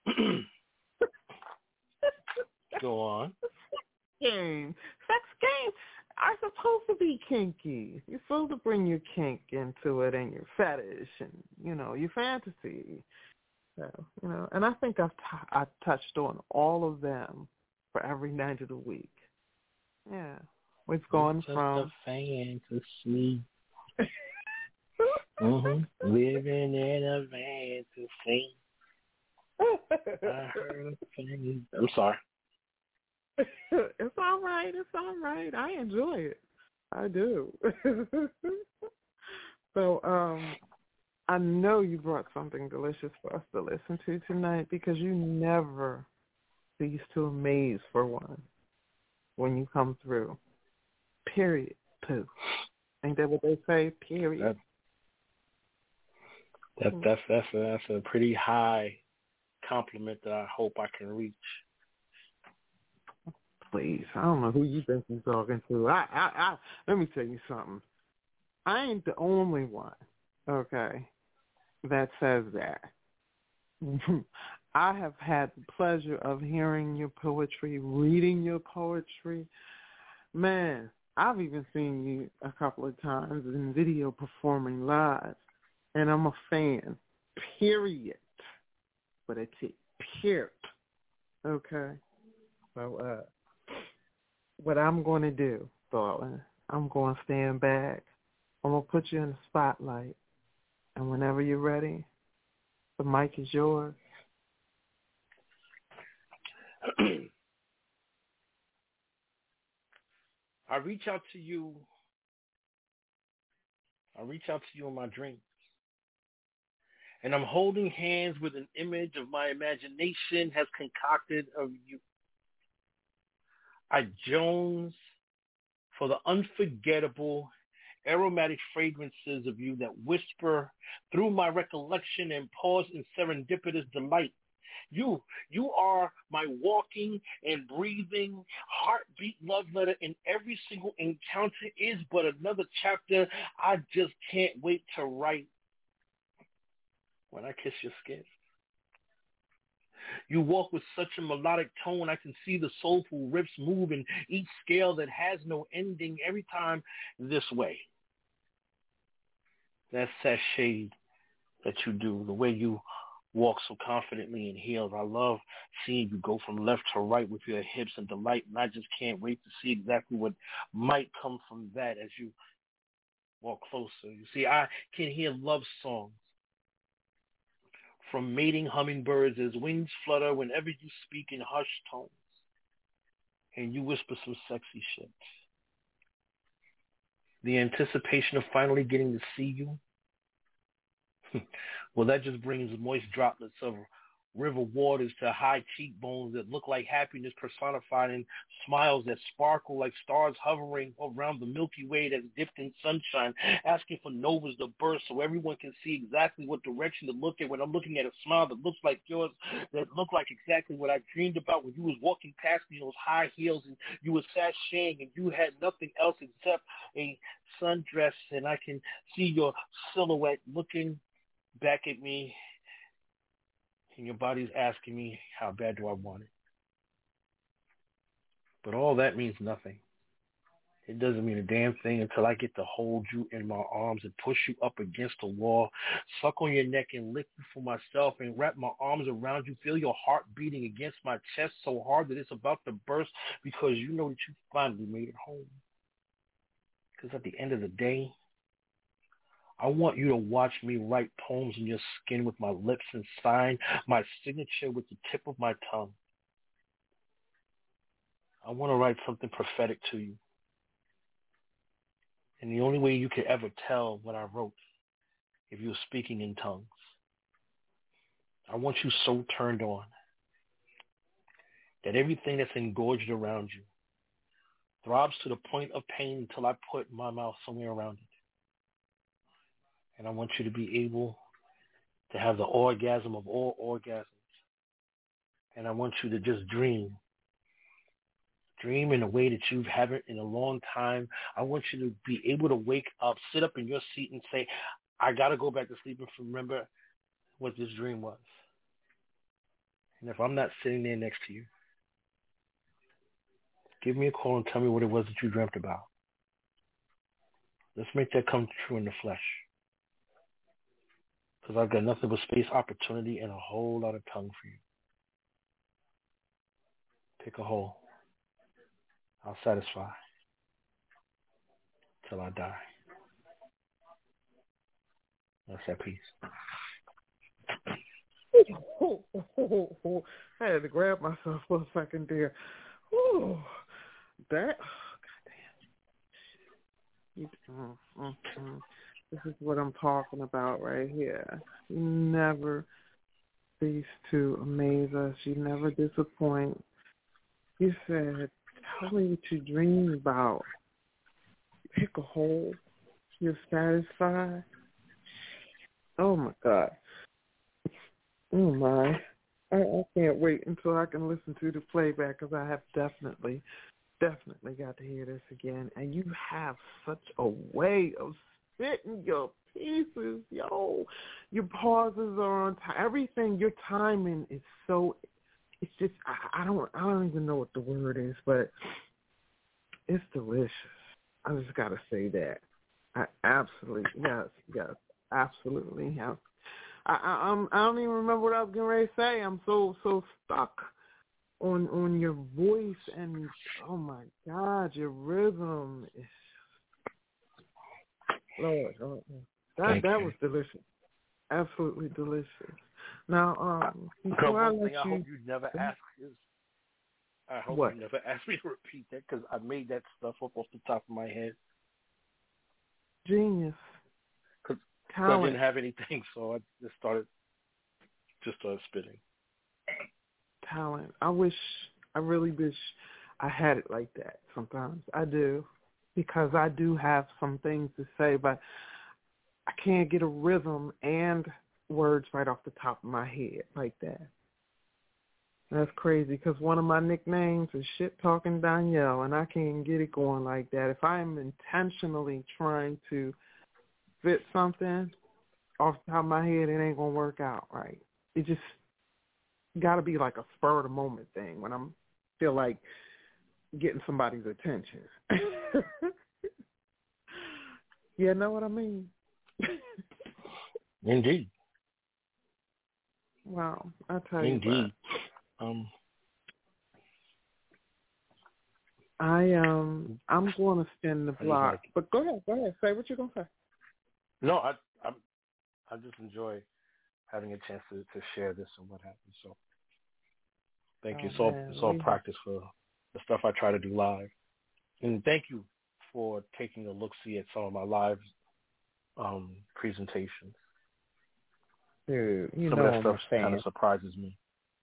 Go on. Game. Sex games are supposed to be kinky. You're supposed to bring your kink into it and your fetish and, you know, your fantasy. So, you know, and I think I've t- I touched on all of them for every night of the week. Yeah. We've gone it's just from a fantasy. mm-hmm. Living in a fantasy. I heard a thing. I'm sorry. It's all right. It's all right. I enjoy it. I do. So, um, I know you brought something delicious for us to listen to tonight because you never cease to amaze for one when you come through. Period. Pooh. Ain't that what they say? Period. That, that, that's that's a, that's a pretty high compliment that I hope I can reach. Please, I don't know who you think you're talking to. I, I, I, let me tell you something. I ain't the only one, okay, that says that. I have had the pleasure of hearing your poetry, reading your poetry. Man, I've even seen you a couple of times in video performing live, and I'm a fan, period. But it's it, period. Okay? So, uh, what I'm going to do, darling, I'm going to stand back. I'm going to put you in the spotlight. And whenever you're ready, the mic is yours. I reach out to you. I reach out to you in my dreams. And I'm holding hands with an image of my imagination has concocted of you. I jones for the unforgettable aromatic fragrances of you that whisper through my recollection and pause in serendipitous delight. You, you are my walking and breathing heartbeat love letter, and every single encounter is but another chapter I just can't wait to write. When I kiss your skin, you walk with such a melodic tone, I can see the soulful riffs move in each scale that has no ending every time this way. That sashay that you do, the way you walk so confidently in heels. I love seeing you go from left to right with your hips and delight, and I just can't wait to see exactly what might come from that as you walk closer. You see, I can hear love songs from mating hummingbirds as wings flutter whenever you speak in hushed tones and you whisper some sexy shit. The anticipation of finally getting to see you, well, that just brings moist droplets of river waters to high cheekbones that look like happiness personified in smiles that sparkle like stars hovering around the Milky Way that's dipped in sunshine, asking for novas to burst so everyone can see exactly what direction to look at when I'm looking at a smile that looks like yours, that look like exactly what I dreamed about when you was walking past me in those high heels and you was sashaying and you had nothing else except a sundress, and I can see your silhouette looking back at me, and your body's asking me, how bad do I want it? But all that means nothing. It doesn't mean a damn thing until I get to hold you in my arms and push you up against the wall, suck on your neck and lick you for myself and wrap my arms around you, feel your heart beating against my chest so hard that it's about to burst because you know that you finally made it home. Because at the end of the day, I want you to watch me write poems in your skin with my lips and sign my signature with the tip of my tongue. I want to write something prophetic to you. And the only way you could ever tell what I wrote if you were speaking in tongues. I want you so turned on that everything that's engorged around you throbs to the point of pain until I put my mouth somewhere around it. And I want you to be able to have the orgasm of all orgasms. And I want you to just dream. Dream in a way that you haven't in a long time. I want you to be able to wake up, sit up in your seat and say, I got to go back to sleep and remember what this dream was. And if I'm not sitting there next to you, give me a call and tell me what it was that you dreamt about. Let's make that come true in the flesh. Because I've got nothing but space, opportunity, and a whole lot of tongue for you. Pick a hole. I'll satisfy till I die. That's that peace. I had to grab myself for a second there. Ooh, that, oh, goddamn. You, mm, mm, mm. This is what I'm talking about right here. You never cease to amaze us. You never disappoint. You said, tell me what you dream about. Pick a hole. You're satisfied. Oh, my God. Oh, my. I, I can't wait until I can listen to the playback because I have definitely, definitely got to hear this again. And you have such a way of spitting your pieces, yo. Your pauses are on time. Everything, your timing is so, it's just, I, I don't, I don't even know what the word is, but it's delicious. I just got to say that. I absolutely, yes, yes, absolutely have. I, I, I'm, I don't even remember what I was getting ready to say. I'm so, so stuck on on your voice and, oh, my God, your rhythm is, Lord, Lord that, Thank that you. was delicious. Absolutely delicious. Now, um, Girl, before I one let thing I you, hope you never ask is, I hope what? you never ask me to repeat that because I made that stuff up off the top of my head. Genius. Because I Talent. didn't have anything, so I just started, just started spitting. Talent. I wish, I really wish I had it like that sometimes. I do, because I do have some things to say, but I can't get a rhythm and words right off the top of my head like that. That's crazy because one of my nicknames is Shit Talking Danielle, and I can't get it going like that. If I am intentionally trying to fit something off the top of my head, it ain't going to work out right. It just got to be like a spur of the moment thing when I'm feel like getting somebody's attention. You know what I mean? Indeed. Wow, I tell you Indeed. what. Um, I um I'm going to spin the block, like but go ahead, go ahead, say what you're gonna say. No, I I I just enjoy having a chance to, to share this and what happened. So thank oh, you. It's all man, it's all we... practice for the stuff I try to do live, and thank you for taking a look see at some of my live um, presentations. Dude, you some know of that I'm stuff a fan. kind of surprises me.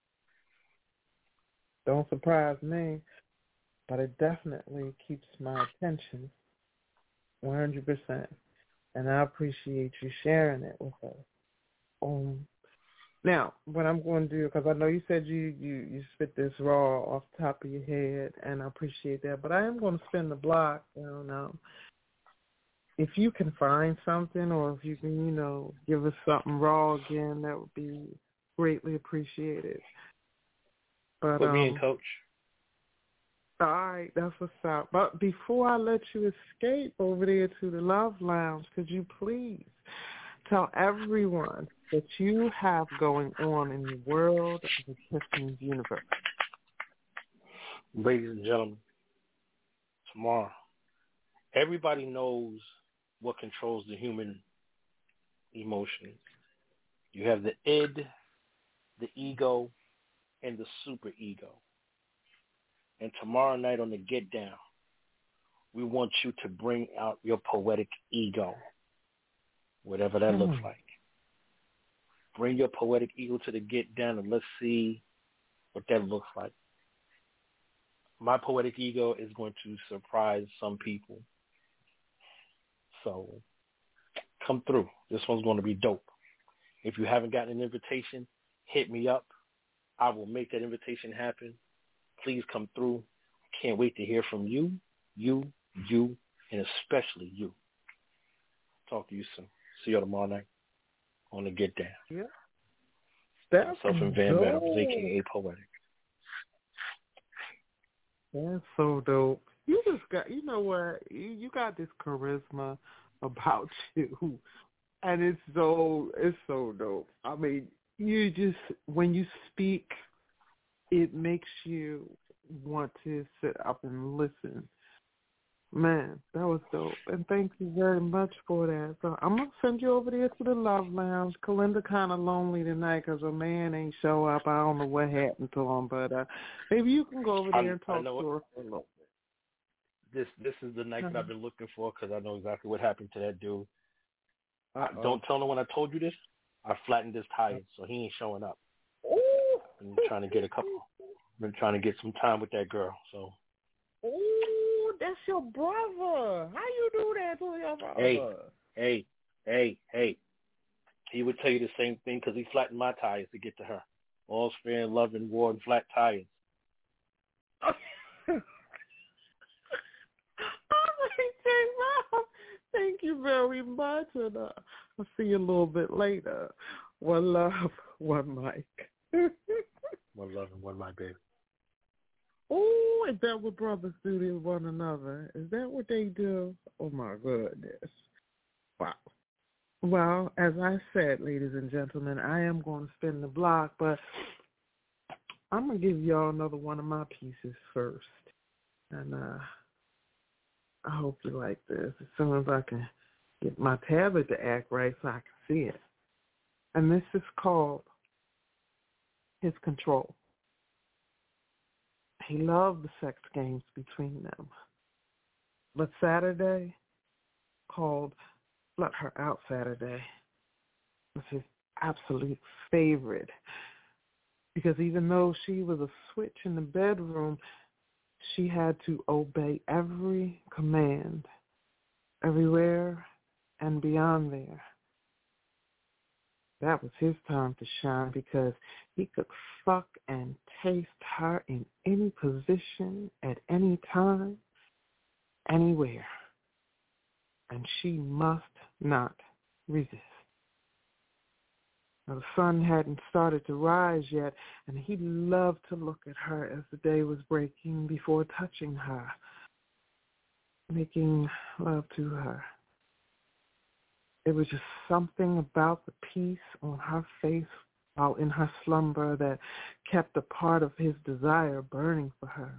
Don't surprise me, but it definitely keeps my attention one hundred percent, and I appreciate you sharing it with us. Um, now, what I'm going to do, because I know you said you, you, you spit this raw off the top of your head, and I appreciate that, but I am going to spin the block. I don't know. If you can find something or if you can, you know, give us something raw again, that would be greatly appreciated. But, Put me um, in, Coach. All right, that's what's up. But before I let you escape over there to the Love Lounge, could you please tell everyone that you have going on in the world of the Epiphany's universe? Ladies and gentlemen, tomorrow, everybody knows what controls the human emotions. You have the id, the ego, and the super ego. And tomorrow night on the Get Down, we want you to bring out your poetic ego, whatever that mm. looks like. Bring your poetic ego to the Get Down and let's see what that looks like. My poetic ego is going to surprise some people. So come through. This one's going to be dope. If you haven't gotten an invitation, hit me up. I will make that invitation happen. Please come through. Can't wait to hear from you, you, you, and especially you. Talk to you soon. See you tomorrow night on the Get Down. Yeah. That's Myself and Van Battles, a k a. Poetic. That's so dope. You just got, you know what, you, you got this charisma about you, and it's so, it's so dope. I mean, you just, when you speak, it makes you want to sit up and listen. Man, that was dope, and thank you very much for that. So I'm going to send you over there to the Love Lounge. Kalinda kind of lonely tonight because her man ain't show up. I don't know what happened to him, but uh, maybe you can go over there and talk to her for a little bit. This this is the night uh-huh. that I've been looking for because I know exactly what happened to that dude. Uh, don't tell no one I told you this. I flattened his tires, so he ain't showing up. Ooh. I'm trying to get a couple. Been trying to get some time with that girl, so. Ooh, that's your brother. How you do that to your brother? Hey, hey, hey, hey. He would tell you the same thing because he flattened my tires to get to her. All's fair in love and war and flat tires. Thank you very much, and uh, I'll see you a little bit later. One love, one mic. One love and one mic, baby. Oh, is that what brothers do to one another? Is that what they do? Oh, my goodness. Wow. Well, as I said, ladies and gentlemen, I am going to spin the block, but I'm going to give y'all another one of my pieces first. And uh, I hope you like this as soon as I can get my tablet to act right so I can see it. And this is called His Control. He loved the sex games between them. But Saturday, called Let Her Out Saturday, was his absolute favorite. Because even though she was a switch in the bedroom, she had to obey every command, everywhere and beyond there. That was his time to shine because he could fuck and taste her in any position, at any time, anywhere. And she must not resist. Now, the sun hadn't started to rise yet, and he loved to look at her as the day was breaking before touching her, making love to her. It was just something about the peace on her face while in her slumber that kept a part of his desire burning for her.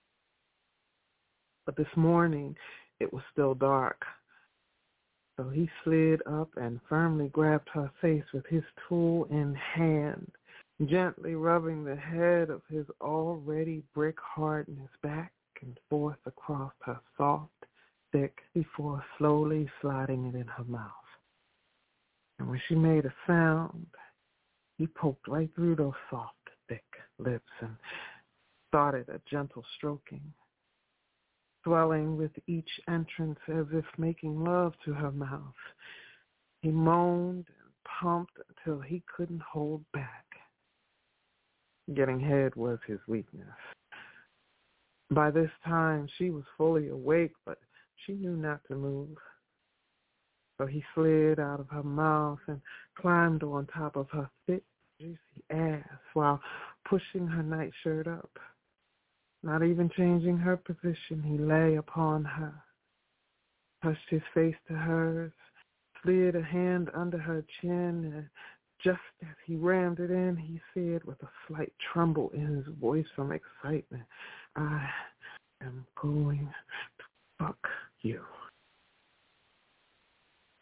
But this morning, it was still dark. So he slid up and firmly grabbed her face with his tool in hand, gently rubbing the head of his already brick hardness back and forth across her soft, thick, before slowly sliding it in her mouth. And when she made a sound, he poked right through those soft, thick lips and started a gentle stroking, swelling with each entrance as if making love to her mouth. He moaned and pumped until he couldn't hold back. Getting head was his weakness. By this time, she was fully awake, but she knew not to move. So he slid out of her mouth and climbed on top of her thick, juicy ass while pushing her nightshirt up. Not even changing her position, he lay upon her, touched his face to hers, slid a hand under her chin, and just as he rammed it in, he said with a slight tremble in his voice from excitement, "I am going to fuck you."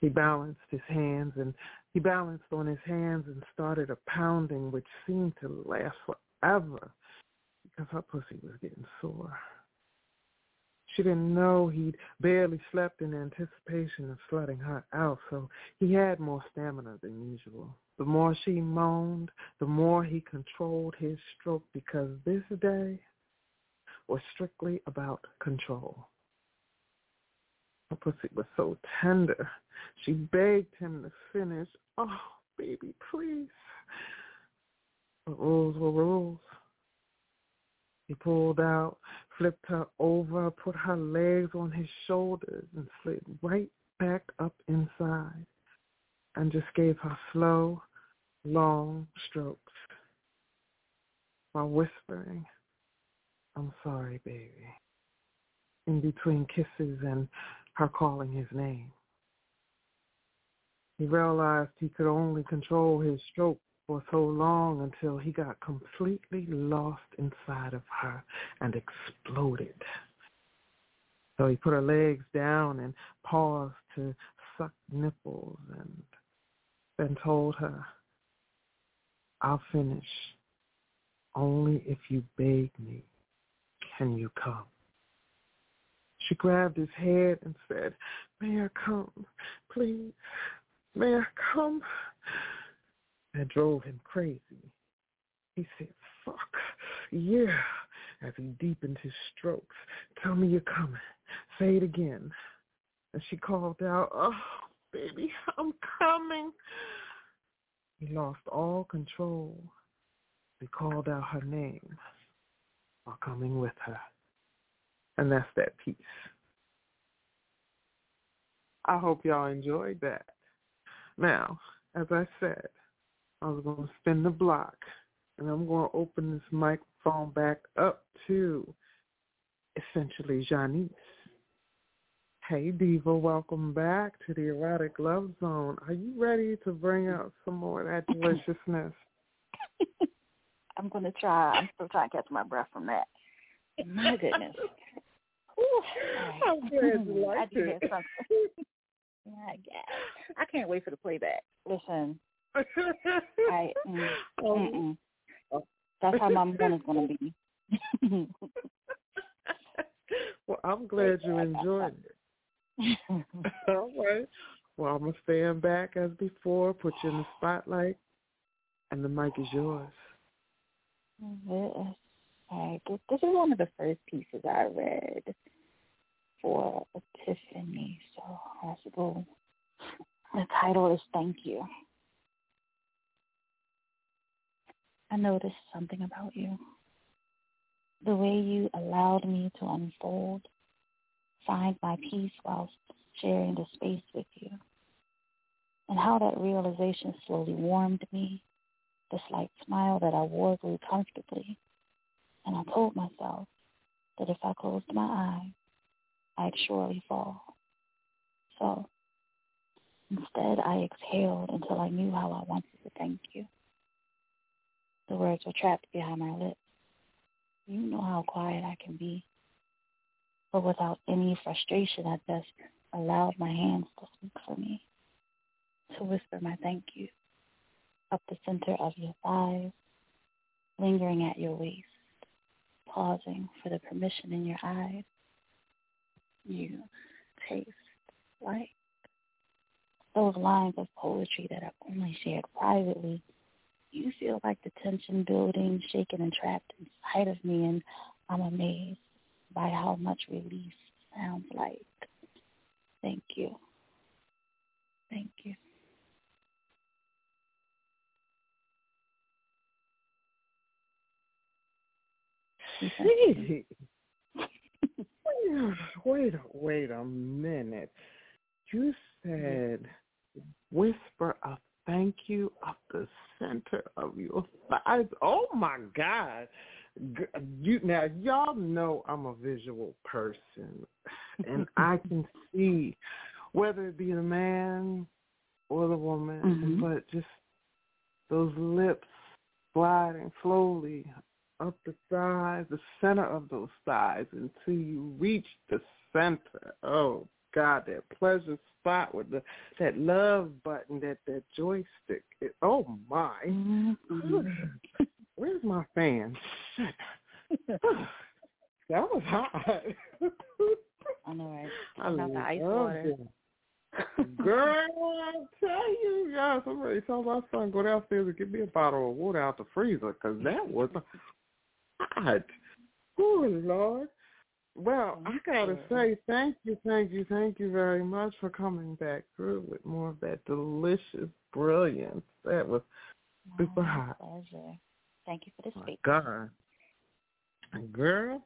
He balanced his hands and he balanced on his hands and started a pounding which seemed to last forever because her pussy was getting sore. She didn't know he'd barely slept in anticipation of slutting her out, so he had more stamina than usual. The more she moaned, the more he controlled his stroke because this day was strictly about control. Her pussy was so tender. She begged him to finish. Oh, baby, please. But rules were rules. He pulled out, flipped her over, put her legs on his shoulders, and slid right back up inside, and just gave her slow, long strokes while whispering, I'm sorry, baby, in between kisses and her calling his name. He realized he could only control his stroke for so long until he got completely lost inside of her and exploded. So he put her legs down and paused to suck nipples and then told her, I'll finish only if you beg me. Can you come? She grabbed his head and said, may I come, please? May I come? That drove him crazy. He said, fuck, yeah, as he deepened his strokes. Tell me you're coming. Say it again. And she called out, oh, baby, I'm coming. He lost all control. He called out her name while coming with her. And that's that piece. I hope y'all enjoyed that. Now, as I said, I was going to spin the block, and I'm going to open this microphone back up to essentially Janice. Hey, Diva, welcome back to the Erotic Love Zone. Are you ready to bring out some more of that deliciousness? I'm going to try. I'm still trying to catch my breath from that. My goodness. Ooh, I'm glad you liked I it. Yeah, I guess. I can't wait for the playback. Listen. I, mm, mm-mm. That's how my morning's going to be. Well, I'm glad you enjoyed it. All right. Well, I'm going to stand back as before, put you in the spotlight, and the mic is yours. All right. This, this is one of the first pieces I read for Epiphany, so let's go. The title is Thank You. I noticed something about you. The way you allowed me to unfold, find my peace while sharing the space with you, and how that realization slowly warmed me, the slight smile that I wore grew comfortably, and I told myself that if I closed my eyes, I'd surely fall. So instead, I exhaled until I knew how I wanted to thank you. The words were trapped behind my lips. You know how quiet I can be. But without any frustration, I just allowed my hands to speak for me, to whisper my thank you up the center of your thighs, lingering at your waist, pausing for the permission in your eyes. You taste like those lines of poetry that I've only shared privately. You feel like the tension building, shaken and trapped inside of me, and I'm amazed by how much release sounds like. Thank you. Thank you. Hey. wait, a, wait a minute. You said whisper a thank you up the center of your thighs. Oh, my God. You, now, y'all know I'm a visual person, and I can see whether it be the man or the woman, mm-hmm. but just those lips gliding slowly up the thighs, the center of those thighs, until you reach the center. Oh, God, that pleasure spot with the that love button, that, that joystick. It, oh, my. Mm-hmm. Where's my fan? That was hot. I know, right? I love the ice water. Girl, I tell you, yeah, somebody told my son go downstairs and get me a bottle of water out the freezer because that was hot. Oh, Lord. Well, I got to say thank you, thank you, thank you very much for coming back through with more of that delicious brilliance. That was super My hot. pleasure. Thank you for the space. God. Girl.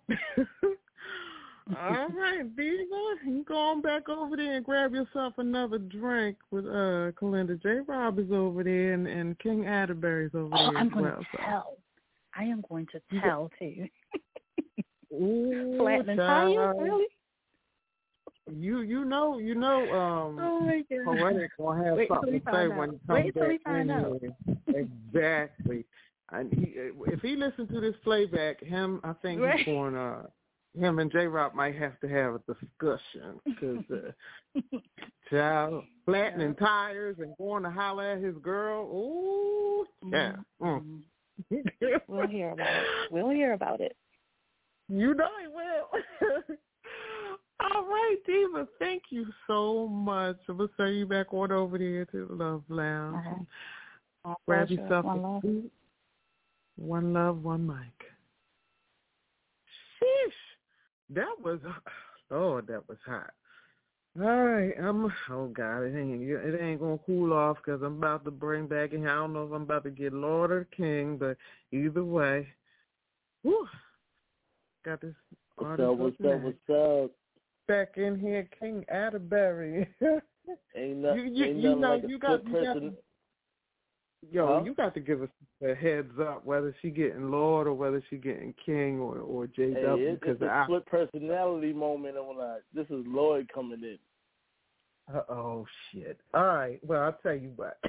All right, Diva, you go on back over there and grab yourself another drink with uh Kalinda. J. Rob is over there, and, and King Atterbury's over oh, there I'm as going well. to So. tell. I am going to tell, too. Ooh, Flatten tires, really? You you know you know um oh my God. Poetic gonna have Wait something to say when when he comes Wait back we find in out. here. Exactly. And he, if he listens to this playback, him I think right. he's going uh him and J. Rock might have to have a discussion because uh, child flattening yeah. tires and going to holler at his girl. Ooh, yeah. Mm-hmm. Mm. We'll hear about it. We'll hear about it. You know he will. All right, Diva, thank you so much. We'll send you back on over there to the Love Lounge. Uh-huh. Grab pleasure. yourself one a love. seat. One love, one mic. Sheesh. That was, oh, that was hot. All right, I'm, oh, God, it ain't, it ain't going to cool off because I'm about to bring back in here. I don't know if I'm about to get Lord or King, but either way. Whew. Got this What's up, what's up, what's up? Back in here, King Atterbury. ain't not, you, you, ain't you know, like you a got, split you got person. Yo, huh? you got to give us a heads up whether she getting Lord or whether she getting King or, or J W. Hey, it, it's a I, split personality moment. I'm like, this is Lloyd coming in. Uh oh, shit. All right. Well, I'll tell you what.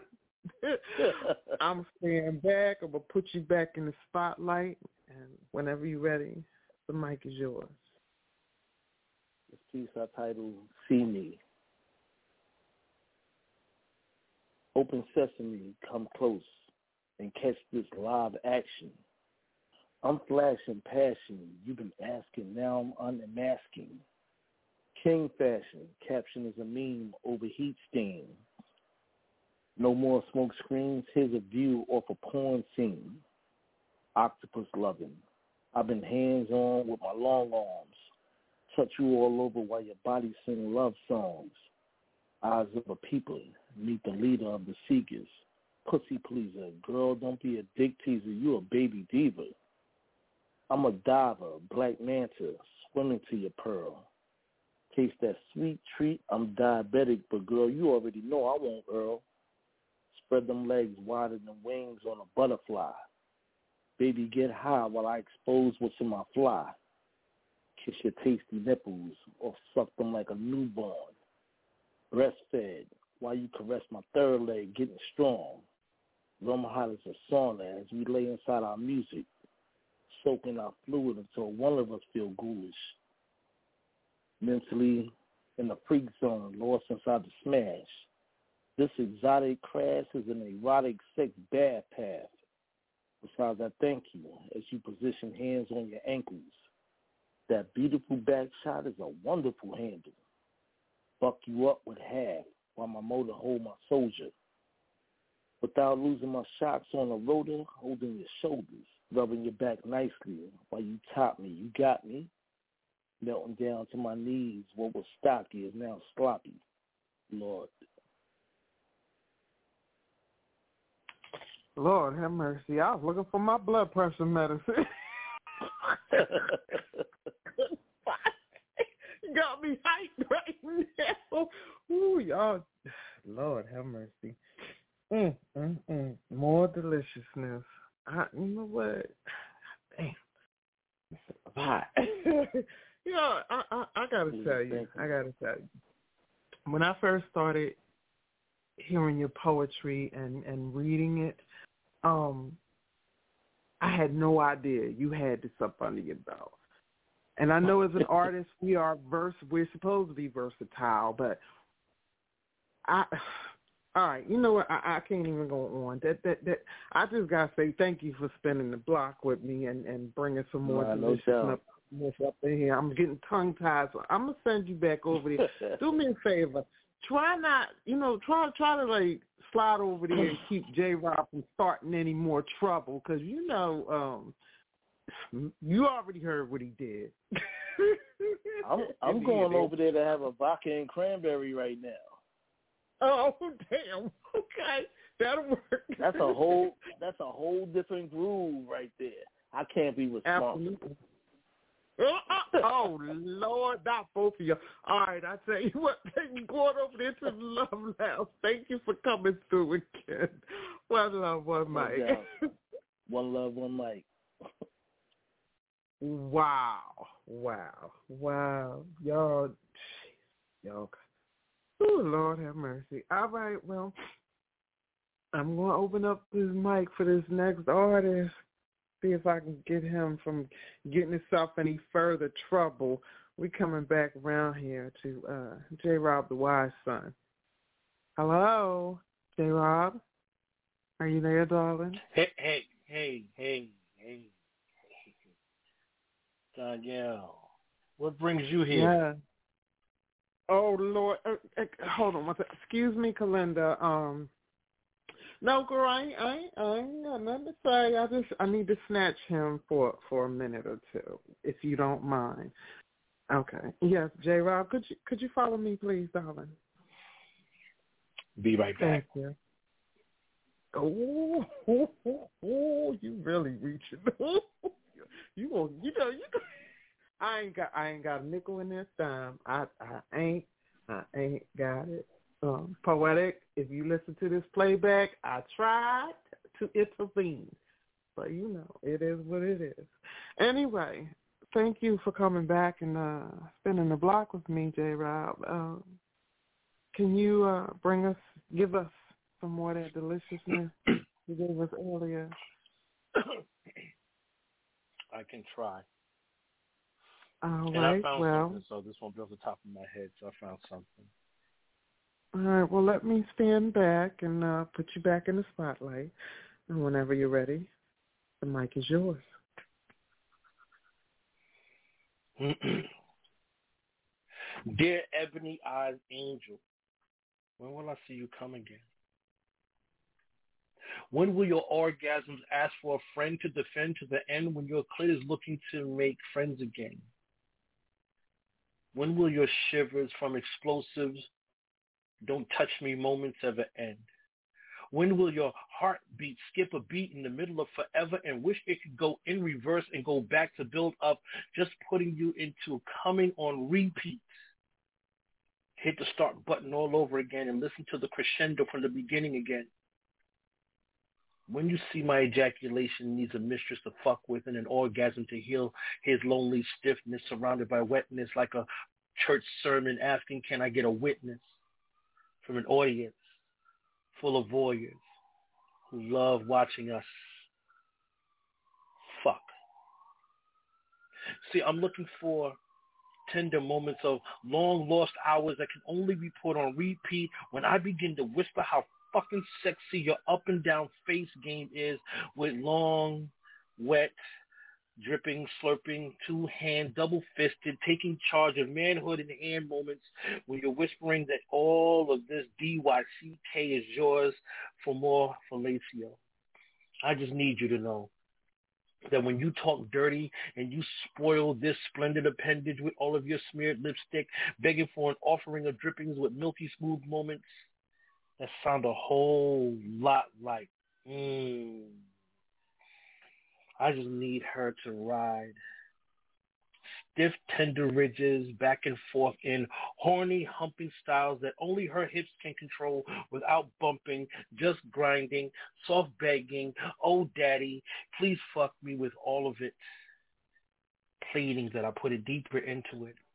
I'm staying back. I'm going to put you back in the spotlight. And whenever you're ready, the mic is yours. This piece I titled See Me. Open sesame, come close and catch this live action. I'm flashing passion. You've been asking, now I'm unmasking. King fashion, caption is a meme over heat steam. No more smoke screens, here's a view off a porn scene. Octopus loving. I've been hands-on with my long arms. Touch you all over while your body sing love songs. Eyes of a people, meet the leader of the seekers. Pussy pleaser, girl, don't be a dick teaser, you a baby diva. I'm a diver, black manta, swimming to your pearl. Taste that sweet treat, I'm diabetic, but girl, you already know I won't Earl. Spread them legs wider than wings on a butterfly. Baby, get high while I expose what's in my fly. Kiss your tasty nipples or suck them like a newborn. Breastfed while you caress my third leg, getting strong. Run hot as a sauna as we lay inside our music, soaking our fluid until one of us feel ghoulish. Mentally in the freak zone, lost inside the smash. This exotic crash is an erotic sex bath path. Besides, I thank you as you position hands on your ankles. That beautiful back shot is a wonderful handle. Buck you up with half while my motor hold my soldier. Without losing my shocks on the rotor, holding your shoulders, rubbing your back nicely while you top me. You got me. Melting down to my knees. What was stocky is now sloppy. Lord. Lord have mercy. I was looking for my blood pressure medicine. You got me hyped right now. Ooh, y'all. Lord have mercy. Mm, mm, mm. More deliciousness. I, you know what? Damn. It's hot. You know, I, I, I got to tell you. I got to tell you. When I first started hearing your poetry and, and reading it, um, I had no idea you had this up under your belt. And I know as an artist we are vers we're supposed to be versatile, but I all right, you know what, I, I can't even go on. That that that I just gotta say thank you for spinning the block with me and, and bringing some more nah, deliciousness no up, up in here. I'm getting tongue tied, so I'm gonna send you back over there. Do me a favor. Try not, you know, try try to like slide over there and keep J Rob from starting any more trouble, because you know, um, you already heard what he did. I'm I'm going over there to have a vodka and cranberry right now. Oh damn! Okay, that'll work. That's a whole that's a whole different groove right there. I can't be responsible. Absolutely. Oh Lord, not both of you. All right, I tell you what, going over there to the Love House. Thank you for coming through again. One love, one mic. No one love, one mic. Wow, wow, wow, y'all, y'all. Oh Lord, have mercy. All right, well, I'm gonna open up this mic for this next artist. See if I can get him from getting himself any further trouble. We coming back around here to uh, J. Rob the Wise Son. Hello, J. Rob. Are you there, darling? Hey, hey, hey, hey, hey, hey. Danielle, what brings you here? Yeah. Oh Lord, uh, uh, hold on one second. Excuse me, Kalinda. Um. No, girl, I ain't, I ain't, I ain't got nothing to say. I just, I need to snatch him for, for a minute or two, if you don't mind. Okay. Yes, J. Rob, could you, could you follow me, please, darling? Be right back. Thank you. Oh, oh, oh, oh you really reaching? you will, you know, you. I ain't got, I ain't got a nickel in this time. I, I ain't, I ain't got it. Um, poetic, if you listen to this playback, I tried to intervene, but you know, it is what it is. Anyway, thank you for coming back and uh, spinning the block with me, J. Rob. Um, can you uh, bring us, give us some more of that deliciousness you gave us earlier? I can try. All and right, I found well. something, so this won't be off the top of my head, so I found something. All right, well, let me stand back and uh, put you back in the spotlight. And whenever you're ready, the mic is yours. Dear ebony-eyed angel, when will I see you come again? When will your orgasms ask for a friend to defend to the end when your clit is looking to make friends again? When will your shivers from explosives don't touch me moments ever end? When will your heartbeat skip a beat in the middle of forever and wish it could go in reverse and go back to build up, just putting you into coming on repeat? Hit the start button all over again and listen to the crescendo from the beginning again. When you see my ejaculation needs a mistress to fuck with and an orgasm to heal his lonely stiffness surrounded by wetness like a church sermon asking, can I get a witness? From an audience full of voyeurs who love watching us fuck. See, I'm looking for tender moments of long lost hours that can only be put on repeat when I begin to whisper how fucking sexy your up and down face game is with long, wet, dripping, slurping, two-hand, double-fisted, taking charge of manhood in hand moments when you're whispering that all of this D Y C K is yours for more fellatio. I just need you to know that when you talk dirty and you spoil this splendid appendage with all of your smeared lipstick, begging for an offering of drippings with milky smooth moments, that sound a whole lot like, mmm. I just need her to ride stiff, tender ridges back and forth in horny, humping styles that only her hips can control without bumping, just grinding, soft begging, oh, daddy, please fuck me with all of it, pleading that I put it deeper into it,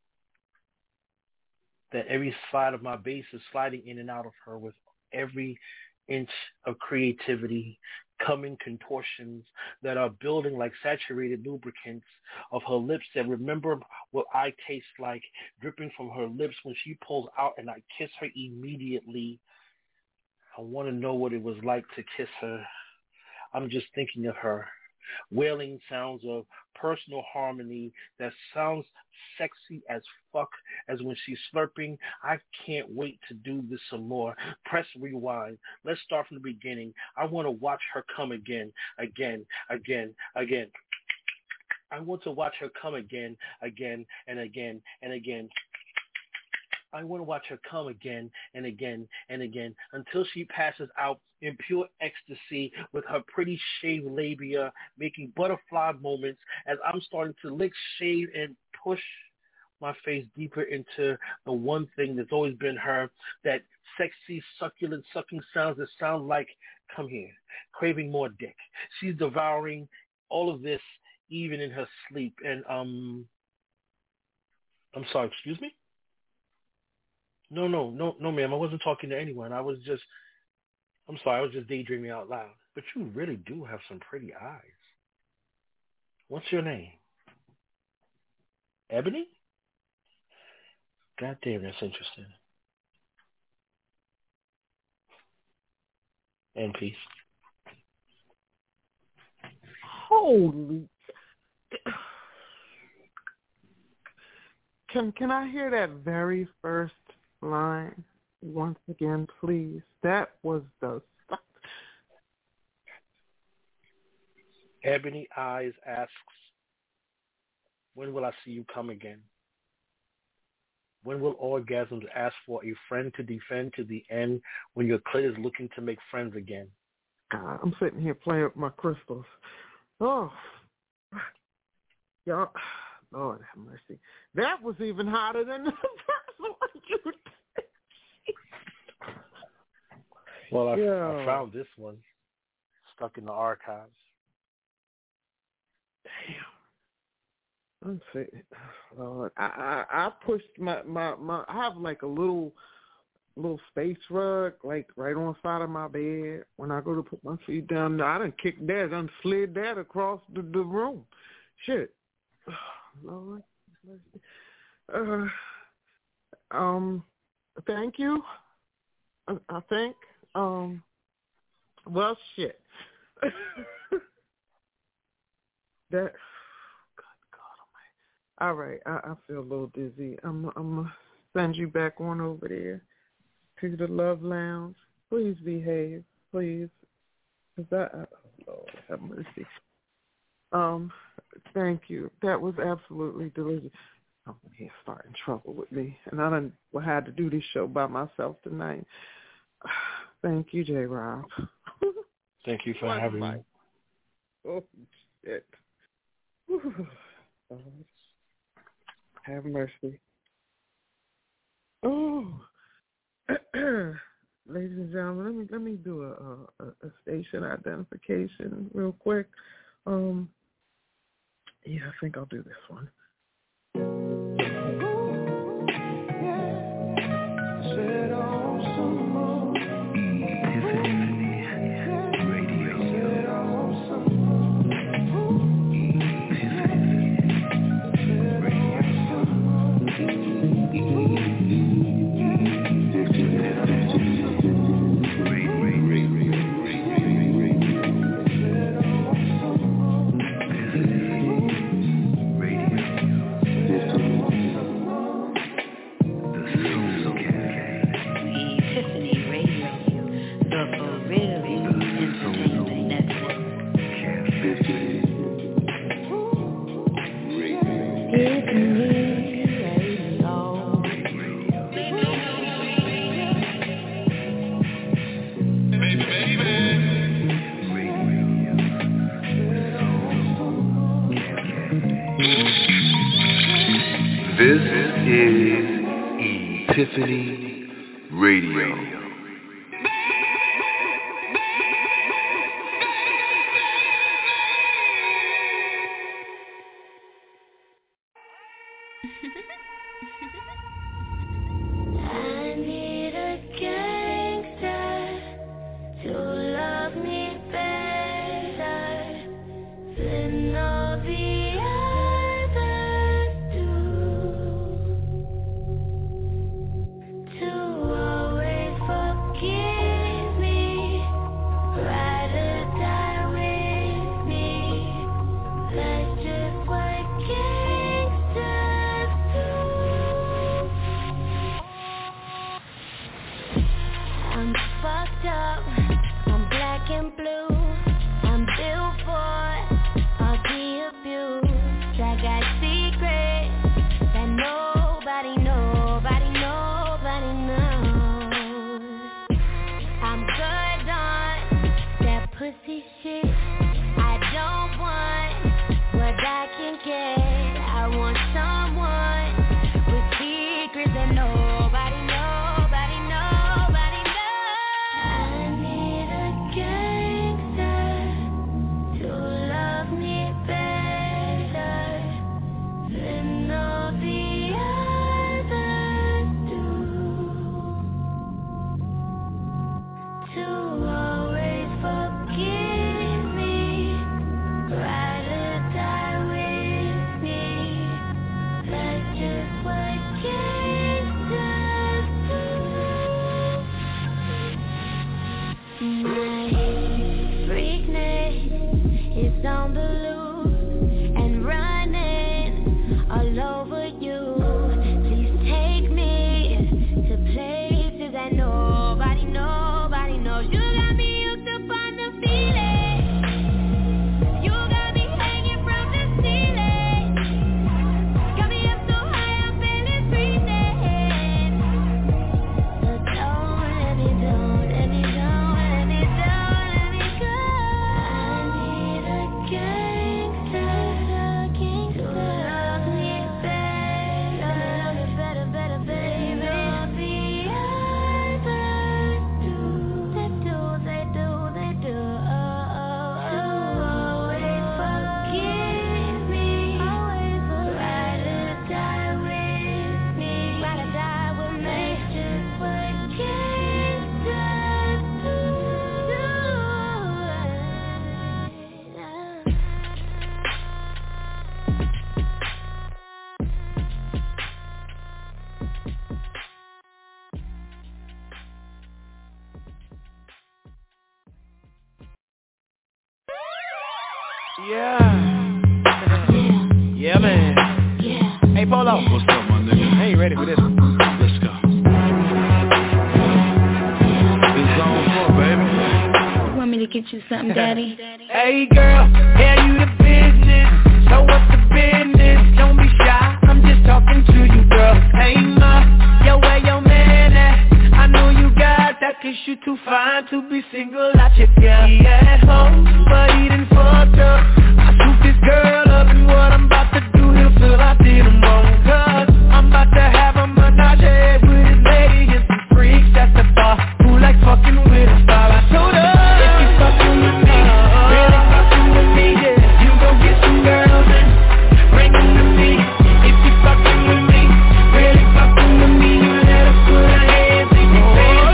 that every side of my base is sliding in and out of her with every inch of creativity, coming contortions that are building like saturated lubricants of her lips that remember what I taste like, dripping from her lips when she pulls out and I kiss her immediately. I want to know what it was like to kiss her. I'm just thinking of her. Wailing sounds of personal harmony that sounds sexy as fuck as when she's slurping. I can't wait to do this some more. Press rewind. Let's start from the beginning. I want to watch her come again, again, again, again. I want to watch her come again, again, and again, and again. I want to watch her come again and again and again until she passes out in pure ecstasy with her pretty shaved labia making butterfly moments as I'm starting to lick, shave, and push my face deeper into the one thing that's always been her, that sexy, succulent, sucking sounds that sound like, come here, craving more dick. She's devouring all of this even in her sleep. And, um, I'm sorry, excuse me? No, no, no, no, ma'am. I wasn't talking to anyone. I was just, I'm sorry, I was just daydreaming out loud. But you really do have some pretty eyes. What's your name? Ebony? God damn, that's interesting. And peace. Holy. Can can I hear that very first line once again, please? That was the... Ebony Eyes asks, when will I see you come again? When will orgasms ask for a friend to defend to the end when your clit is looking to make friends again? God, I'm sitting here playing with my crystals. Oh, y'all, Lord have mercy. That was even hotter than the first one you did. Well, I, yeah. I found this one stuck in the archives. Damn. I'm saying, Lord, I, I I pushed my, my, my I have like a little little space rug like right on the side of my bed. When I go to put my feet down, I done kicked that, I done slid that across the, the room. Shit. Lord. Uh, um, thank you. I, I think. Um, well, shit. that. All right, I, I feel a little dizzy. I'm, I'm going to send you back on over there to the Love Lounge. Please behave, please. Cause I, I, oh, Lord, have mercy. Um, thank you. That was absolutely delicious. I'm here starting trouble with me. And I done had to do this show by myself tonight. Thank you, J. Rob. Thank you for what having me. Oh, shit. Oh, have mercy. Oh, ladies and gentlemen, let me let me do a, a, a station identification real quick. Um, yeah, I think I'll do this one. This is Epiphany Radio. Need a gangster to love me back. It's on the loose and running all over you. Please take me to places that nobody, nobody knows. You got me hooked up on the feeling. You got me hanging from the ceiling. Got me up so high I'm barely breathing. So don't let me, don't let me, don't let me, don't let me go. I need a gangster, a gangster to love me better, love me better, better, baby. The others do, they do, they do, they do. Always forgive me, always ride or die with me, ride or die with me. Just what gangsters do. Yeah. Yeah, man. Yeah. Hey, Polo. What's up, my nigga? I ain't ready for this one. Let's go. It's zone four, baby. Want me to get you something, daddy? Hey, girl, yeah, you the business. So what's the business? Don't be shy. I'm just talking to you, girl. Hey, ma, yo, where your man at? I know you got that, cause you too fine to be single out your girl. He at home, but he done fucked up. I scooped this girl up, and what I'm about to do, he'll feel I did him wrong. Cause I'm about to have a menage with his lady and some freaks at the bar who like fucking with a star. I told her, if you fucking with me, really fucking with me, yeah, you gon' get some girls and bring them to me. If you fucking with me, really fucking with me, you let her put her hands in your pants.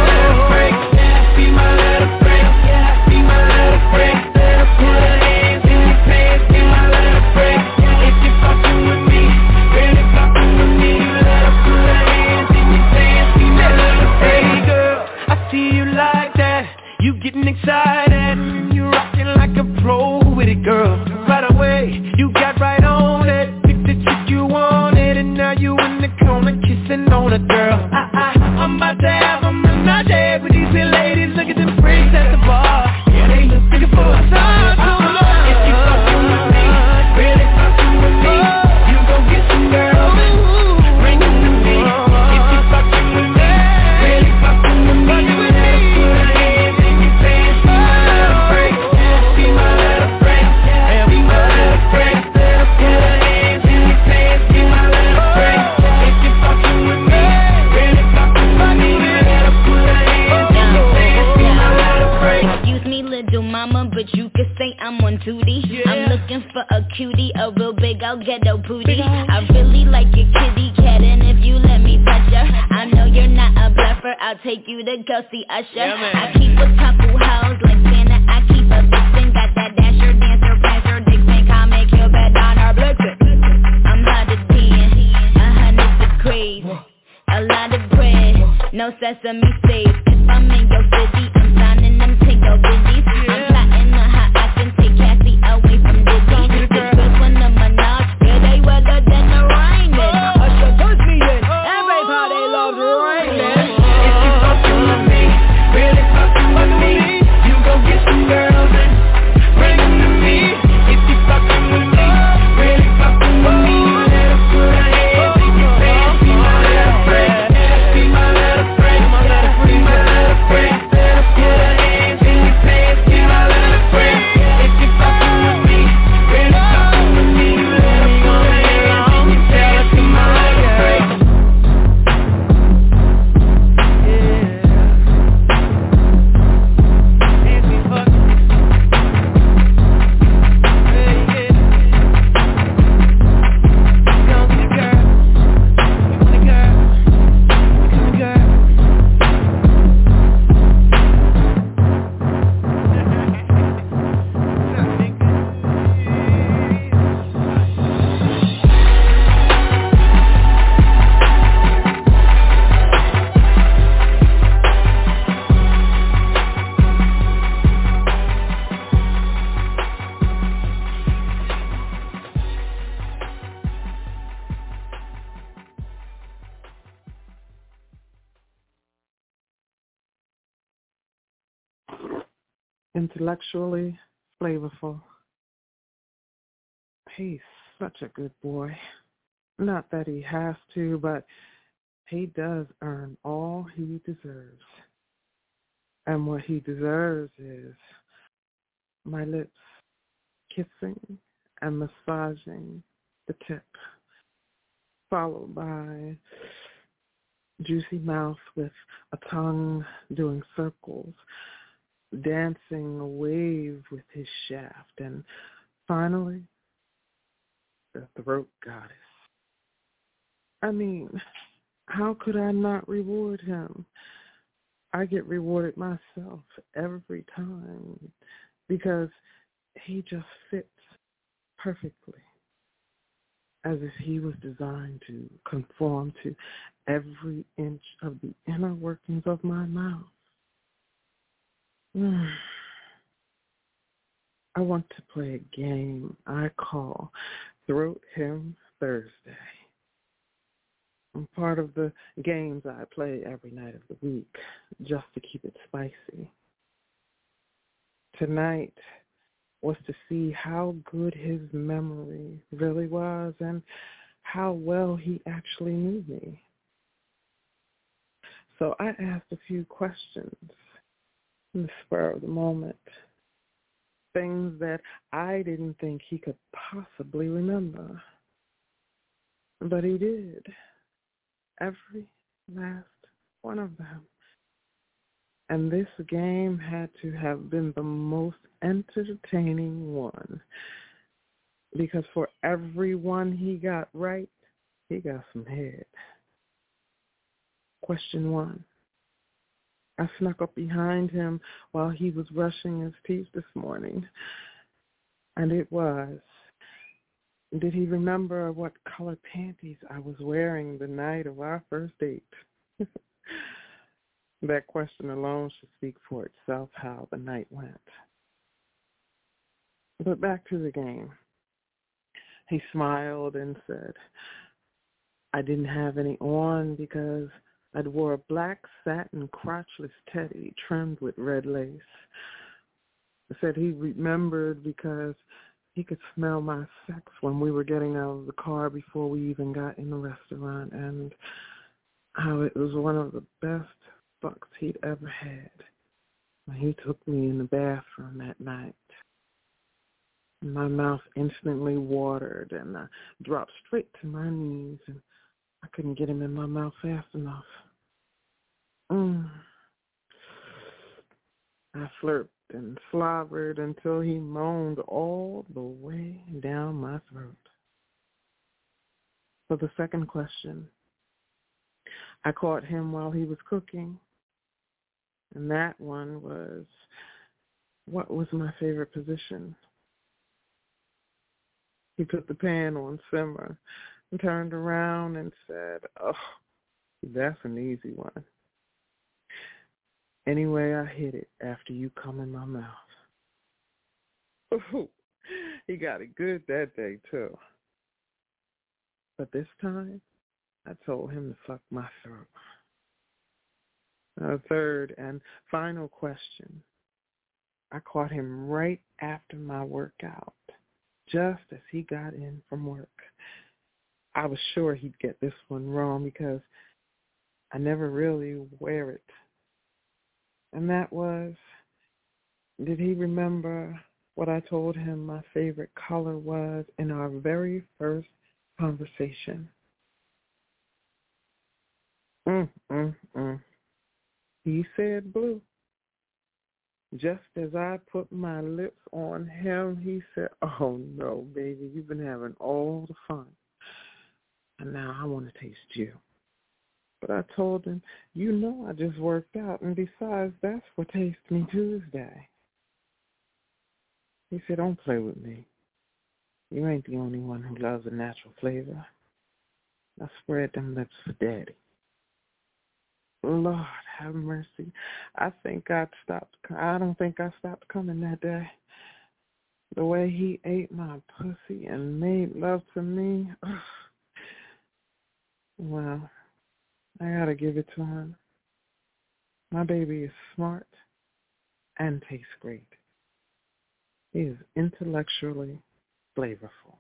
Be my little friend, be my little friend, let her put her hands in your pants. Be my little friend, if you fucking with me, really fucking with me, you let her put her hands in your pants. Be my little friend. Hey girl, I see you like that, you getting excited, you rocking like a pro with it, girl. Right away, you got right on it, pick the chick you wanted, and now you in the corner kissing on a girl. I, I, I'm about to have a menage with these little ladies. Look at them freaks at the bar. Yeah, they look looking for a time. If you fucking with me, really fucking with me, you gon' get some girls and bring them to me. If you fucking with me, really fucking with me, you let her put her hands in your pants. Be my little freak, be my little freak, be my little freak. Let her put her hands in your pants. Be my little freak. If you fucking with me, really fucking with me, you let her put her hands in your pants. Be my little freak. Excuse me, little mama, but you could say I'm on duty. Yeah. I'm looking for a cutie, a real big old ghetto booty. I really like your kitty cat, and if you let me touch her, I know you're not a bluffer. I'll take you to go see Usher. Yeah, man. I keep a couple hoes like Santa. I keep a vixen, got that dasher, dancer, prancer, Dixon, comic, Cupid, Donner, Blitzen. I'm hot as ten, a hundred degrees, a lot of bread, no sesame seeds. If I'm in your city, I'm signing them tingle bitties. I'm plotting on how I can take Cassie away from Diddy. This girl from the Menage, yeah, they wetter than the raining. Usher puts me in, everybody loves raining. If you fucking with me, really fucking with me, you gon' get some girls and bring them to me. If you fucking with me, really fucking with me, you let her put her hands in your pants. Be my little friend, be my little friend, be my little friend. Let her put her hands in your pants. Be my little friend. If you fucking with me, intellectually flavorful. He's such a good boy. Not that he has to, but he does earn all he deserves. And what he deserves is my lips kissing and massaging the tip, followed by juicy mouth with a tongue doing circles, dancing a wave with his shaft, and finally, the throat goddess. I mean, how could I not reward him? I get rewarded myself every time because he just fits perfectly, as if he was designed to conform to every inch of the inner workings of my mouth. I want to play a game I call Throat Him Thursday. I'm part of the games I play every night of the week just to keep it spicy. Tonight was to see how good his memory really was and how well he actually knew me. So I asked a few questions in the spur of the moment, things that I didn't think he could possibly remember. But he did. Every last one of them. And this game had to have been the most entertaining one, because for every one he got right, he got some head. Question one. I snuck up behind him while he was brushing his teeth this morning, and it was, did he remember what color panties I was wearing the night of our first date? That question alone should speak for itself, how the night went. But back to the game. He smiled and said, I didn't have any on because I'd wore a black satin crotchless teddy trimmed with red lace. I said he remembered because he could smell my sex when we were getting out of the car before we even got in the restaurant, and how it was one of the best fucks he'd ever had when he took me in the bathroom that night. My mouth instantly watered, and I dropped straight to my knees, and I couldn't get him in my mouth fast enough. Mm. I slurped and slobbered until he moaned all the way down my throat. For the second question, I caught him while he was cooking, and that one was, what was my favorite position? He put the pan on simmer and turned around and said, oh, that's an easy one. Anyway, I hit it after you come in my mouth. Ooh, he got it good that day, too. But this time, I told him to fuck my throat. A third and final question. I caught him right after my workout, just as he got in from work. I was sure he'd get this one wrong because I never really wear it. And that was, did he remember what I told him my favorite color was in our very first conversation? Mm, mm, mm. He said blue. Just as I put my lips on him, he said, oh, no, baby, you've been having all the fun. And now I want to taste you. But I told him, you know I just worked out, and besides, that's for Taste Me Tuesday. He said, don't play with me. You ain't the only one who loves a natural flavor. I spread them lips for daddy. Lord have mercy. I think I'd stopped. I don't think I stopped coming that day. The way he ate my pussy and made love to me. Ugh. Well, I gotta give it to him. My baby is smart and tastes great. He is intellectually flavorful.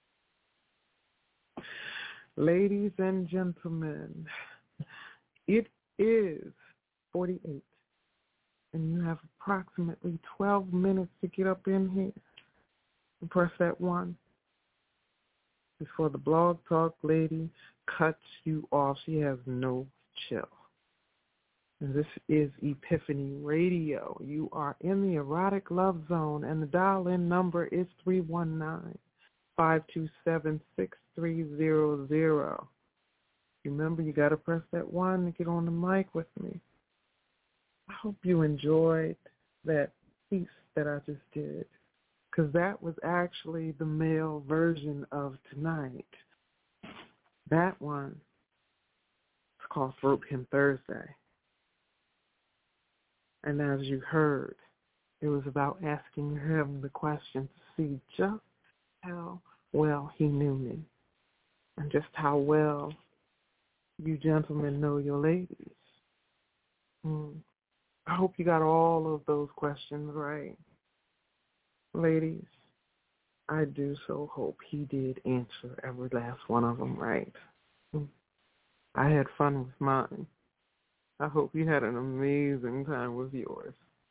Ladies and gentlemen, it is forty-eight, and you have approximately twelve minutes to get up in here and press that one before the Blog Talk lady cuts you off. She has no chill. And this is Epiphany Radio. You are in the Erotic Love Zone, and the dial-in number is three one nine, five two seven, six three zero zero. Remember, you got to press that one to get on the mic with me. I hope you enjoyed that piece that I just did, because that was actually the male version of Tonight. That one is called Throat Him Thursday. And as you heard, it was about asking him the question to see just how well he knew me and just how well you gentlemen know your ladies. Mm. I hope you got all of those questions right. Ladies, I do so hope he did answer every last one of them right. Mm. I had fun with mine. I hope you had an amazing time with yours.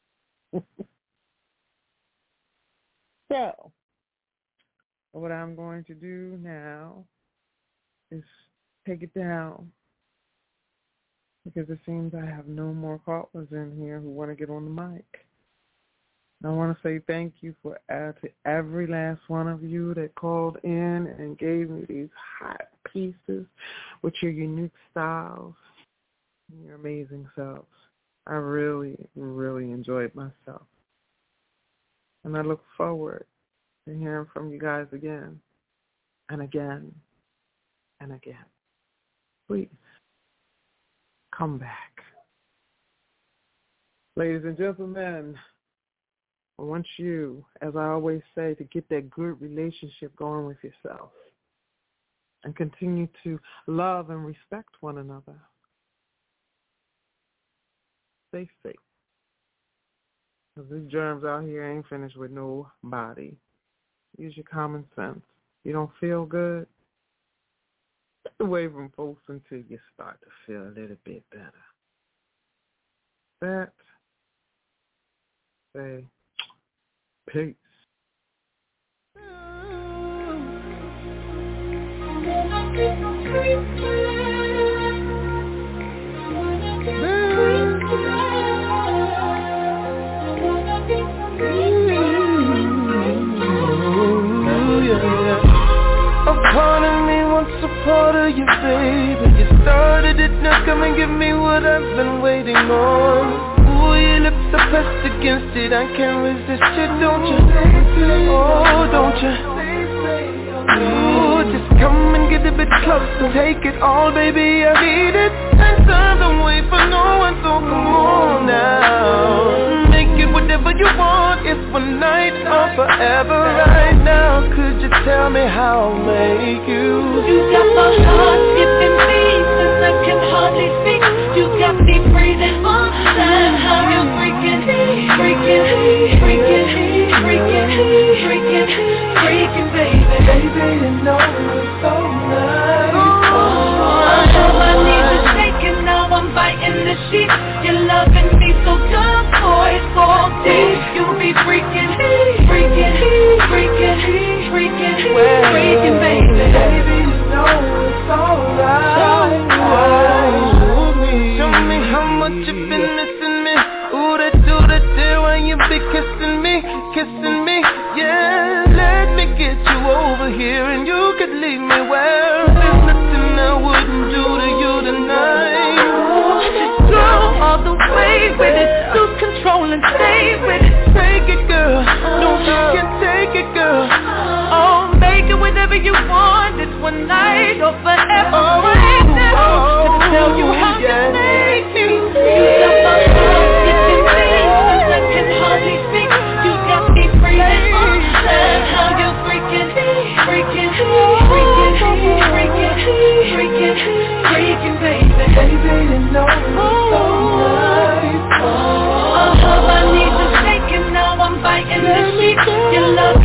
So, what I'm going to do now is take it down, because it seems I have no more callers in here who want to get on the mic. I want to say thank you for uh, to every last one of you that called in and gave me these hot pieces with your unique styles. Your amazing selves. I really, really enjoyed myself. And I look forward to hearing from you guys again and again and again. Please come back. Ladies and gentlemen, I want you, as I always say, to get that good relationship going with yourself and continue to love and respect one another. Stay safe. Because these germs out here ain't finished with nobody. Use your common sense. You don't feel good? Stay away from folks until you start to feel a little bit better. That, say, peace. Part of me wants a part of you, baby. You started it, now come and give me what I've been waiting on. Ooh, your lips are pressed against it, I can't resist you, don't you? Oh, don't you? Ooh, just come and get a bit closer. Take it all, baby, I need it. And time don't wait for no one, so come on now. Make it whatever you want, it's one night or forever right now. Could you tell me how I'll make you? You got my heart skipping beats and I can hardly speak. You got me breathing on time. How you freaking, freaking, freaking, freaking, freaking, freaking, baby. Baby, you know it's so nice. Oh, I know I need to take it now. I'm biting the sheet. You're loving me so good, boy, so deep. You be freaking, freaking, freaking, freaking, freaking, baby. Baby, you know it's alright. Show me how much you've been missing me. Ooh, that do that there when you be kissing me, kissing me. Yeah, let me get you over here and you could leave me where there's nothing I wouldn't do to you tonight. Ooh, girl, all the way with it, lose control and stay with it. Take it, girl, no, you can take it, girl. Oh, make it whatever you want. It's one night or forever right now. To tell you how you make me. You got my heart skipping beats and I can hardly speak. You got me breathing on time. How you freaking, freaking, freaking, freaking, freaking, freaking, baby. Baby, you know it's so nice. Oh, I need to take it now. I'm biting the sheet. Your love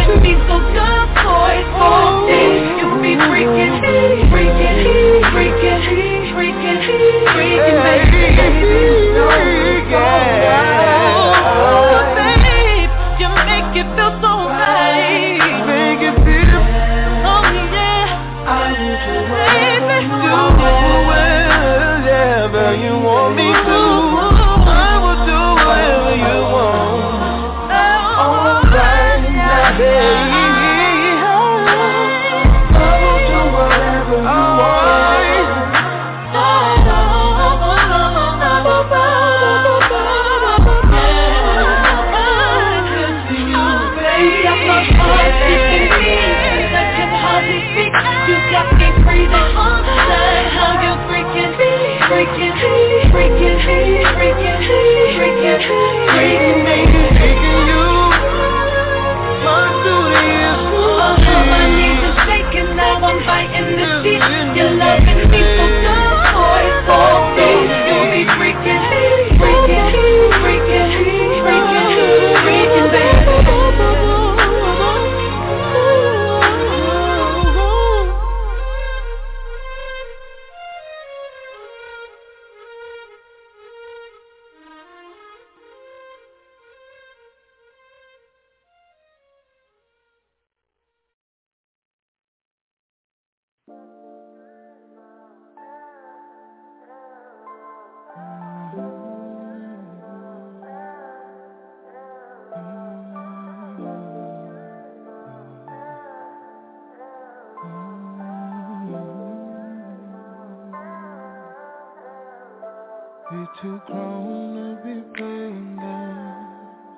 too grown to be playing games.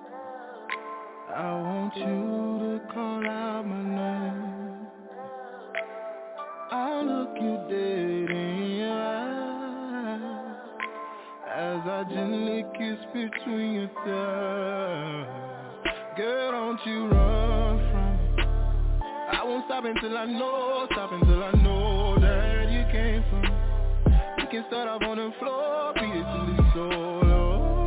I want you to call out my name. I'll look you dead in your eyes as I gently kiss between your thighs. Girl, don't you run from me. I won't stop until I know, stop until I know that you came from me. We can start off on the floor, beat it till it's solo.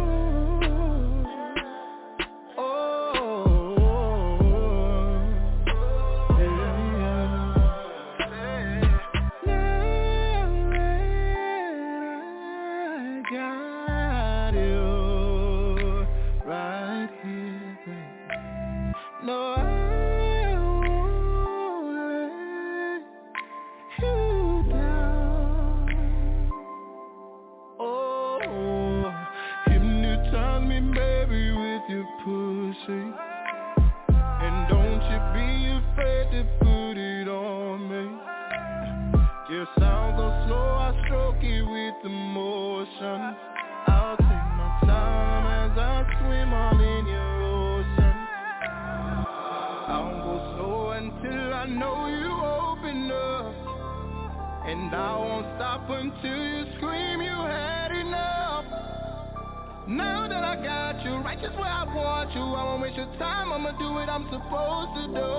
And don't you be afraid to put it on me. Your sound go slow, I stroke it with emotion. I'll take my time as I swim all in your ocean. I'll go slow until I know you open up, and I won't stop until you scream you had enough. Now that I got you right just where I want you, I won't waste your time, I'ma do what I'm supposed to do.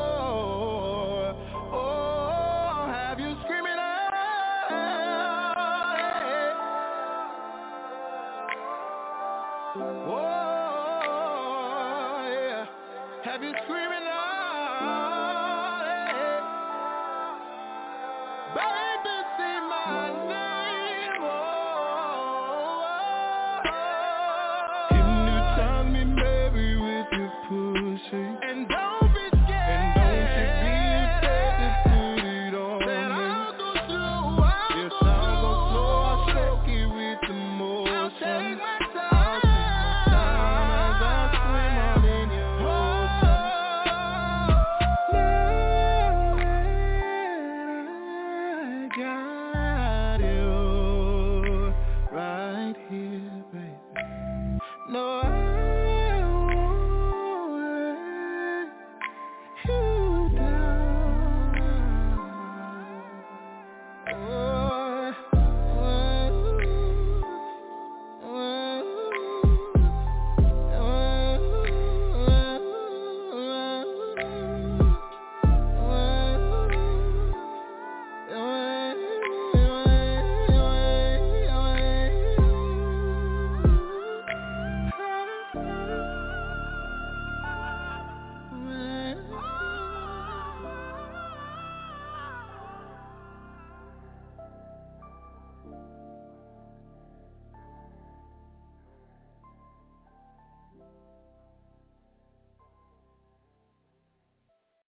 Oh, have you screaming out, yeah. Oh, yeah. Have you screaming out?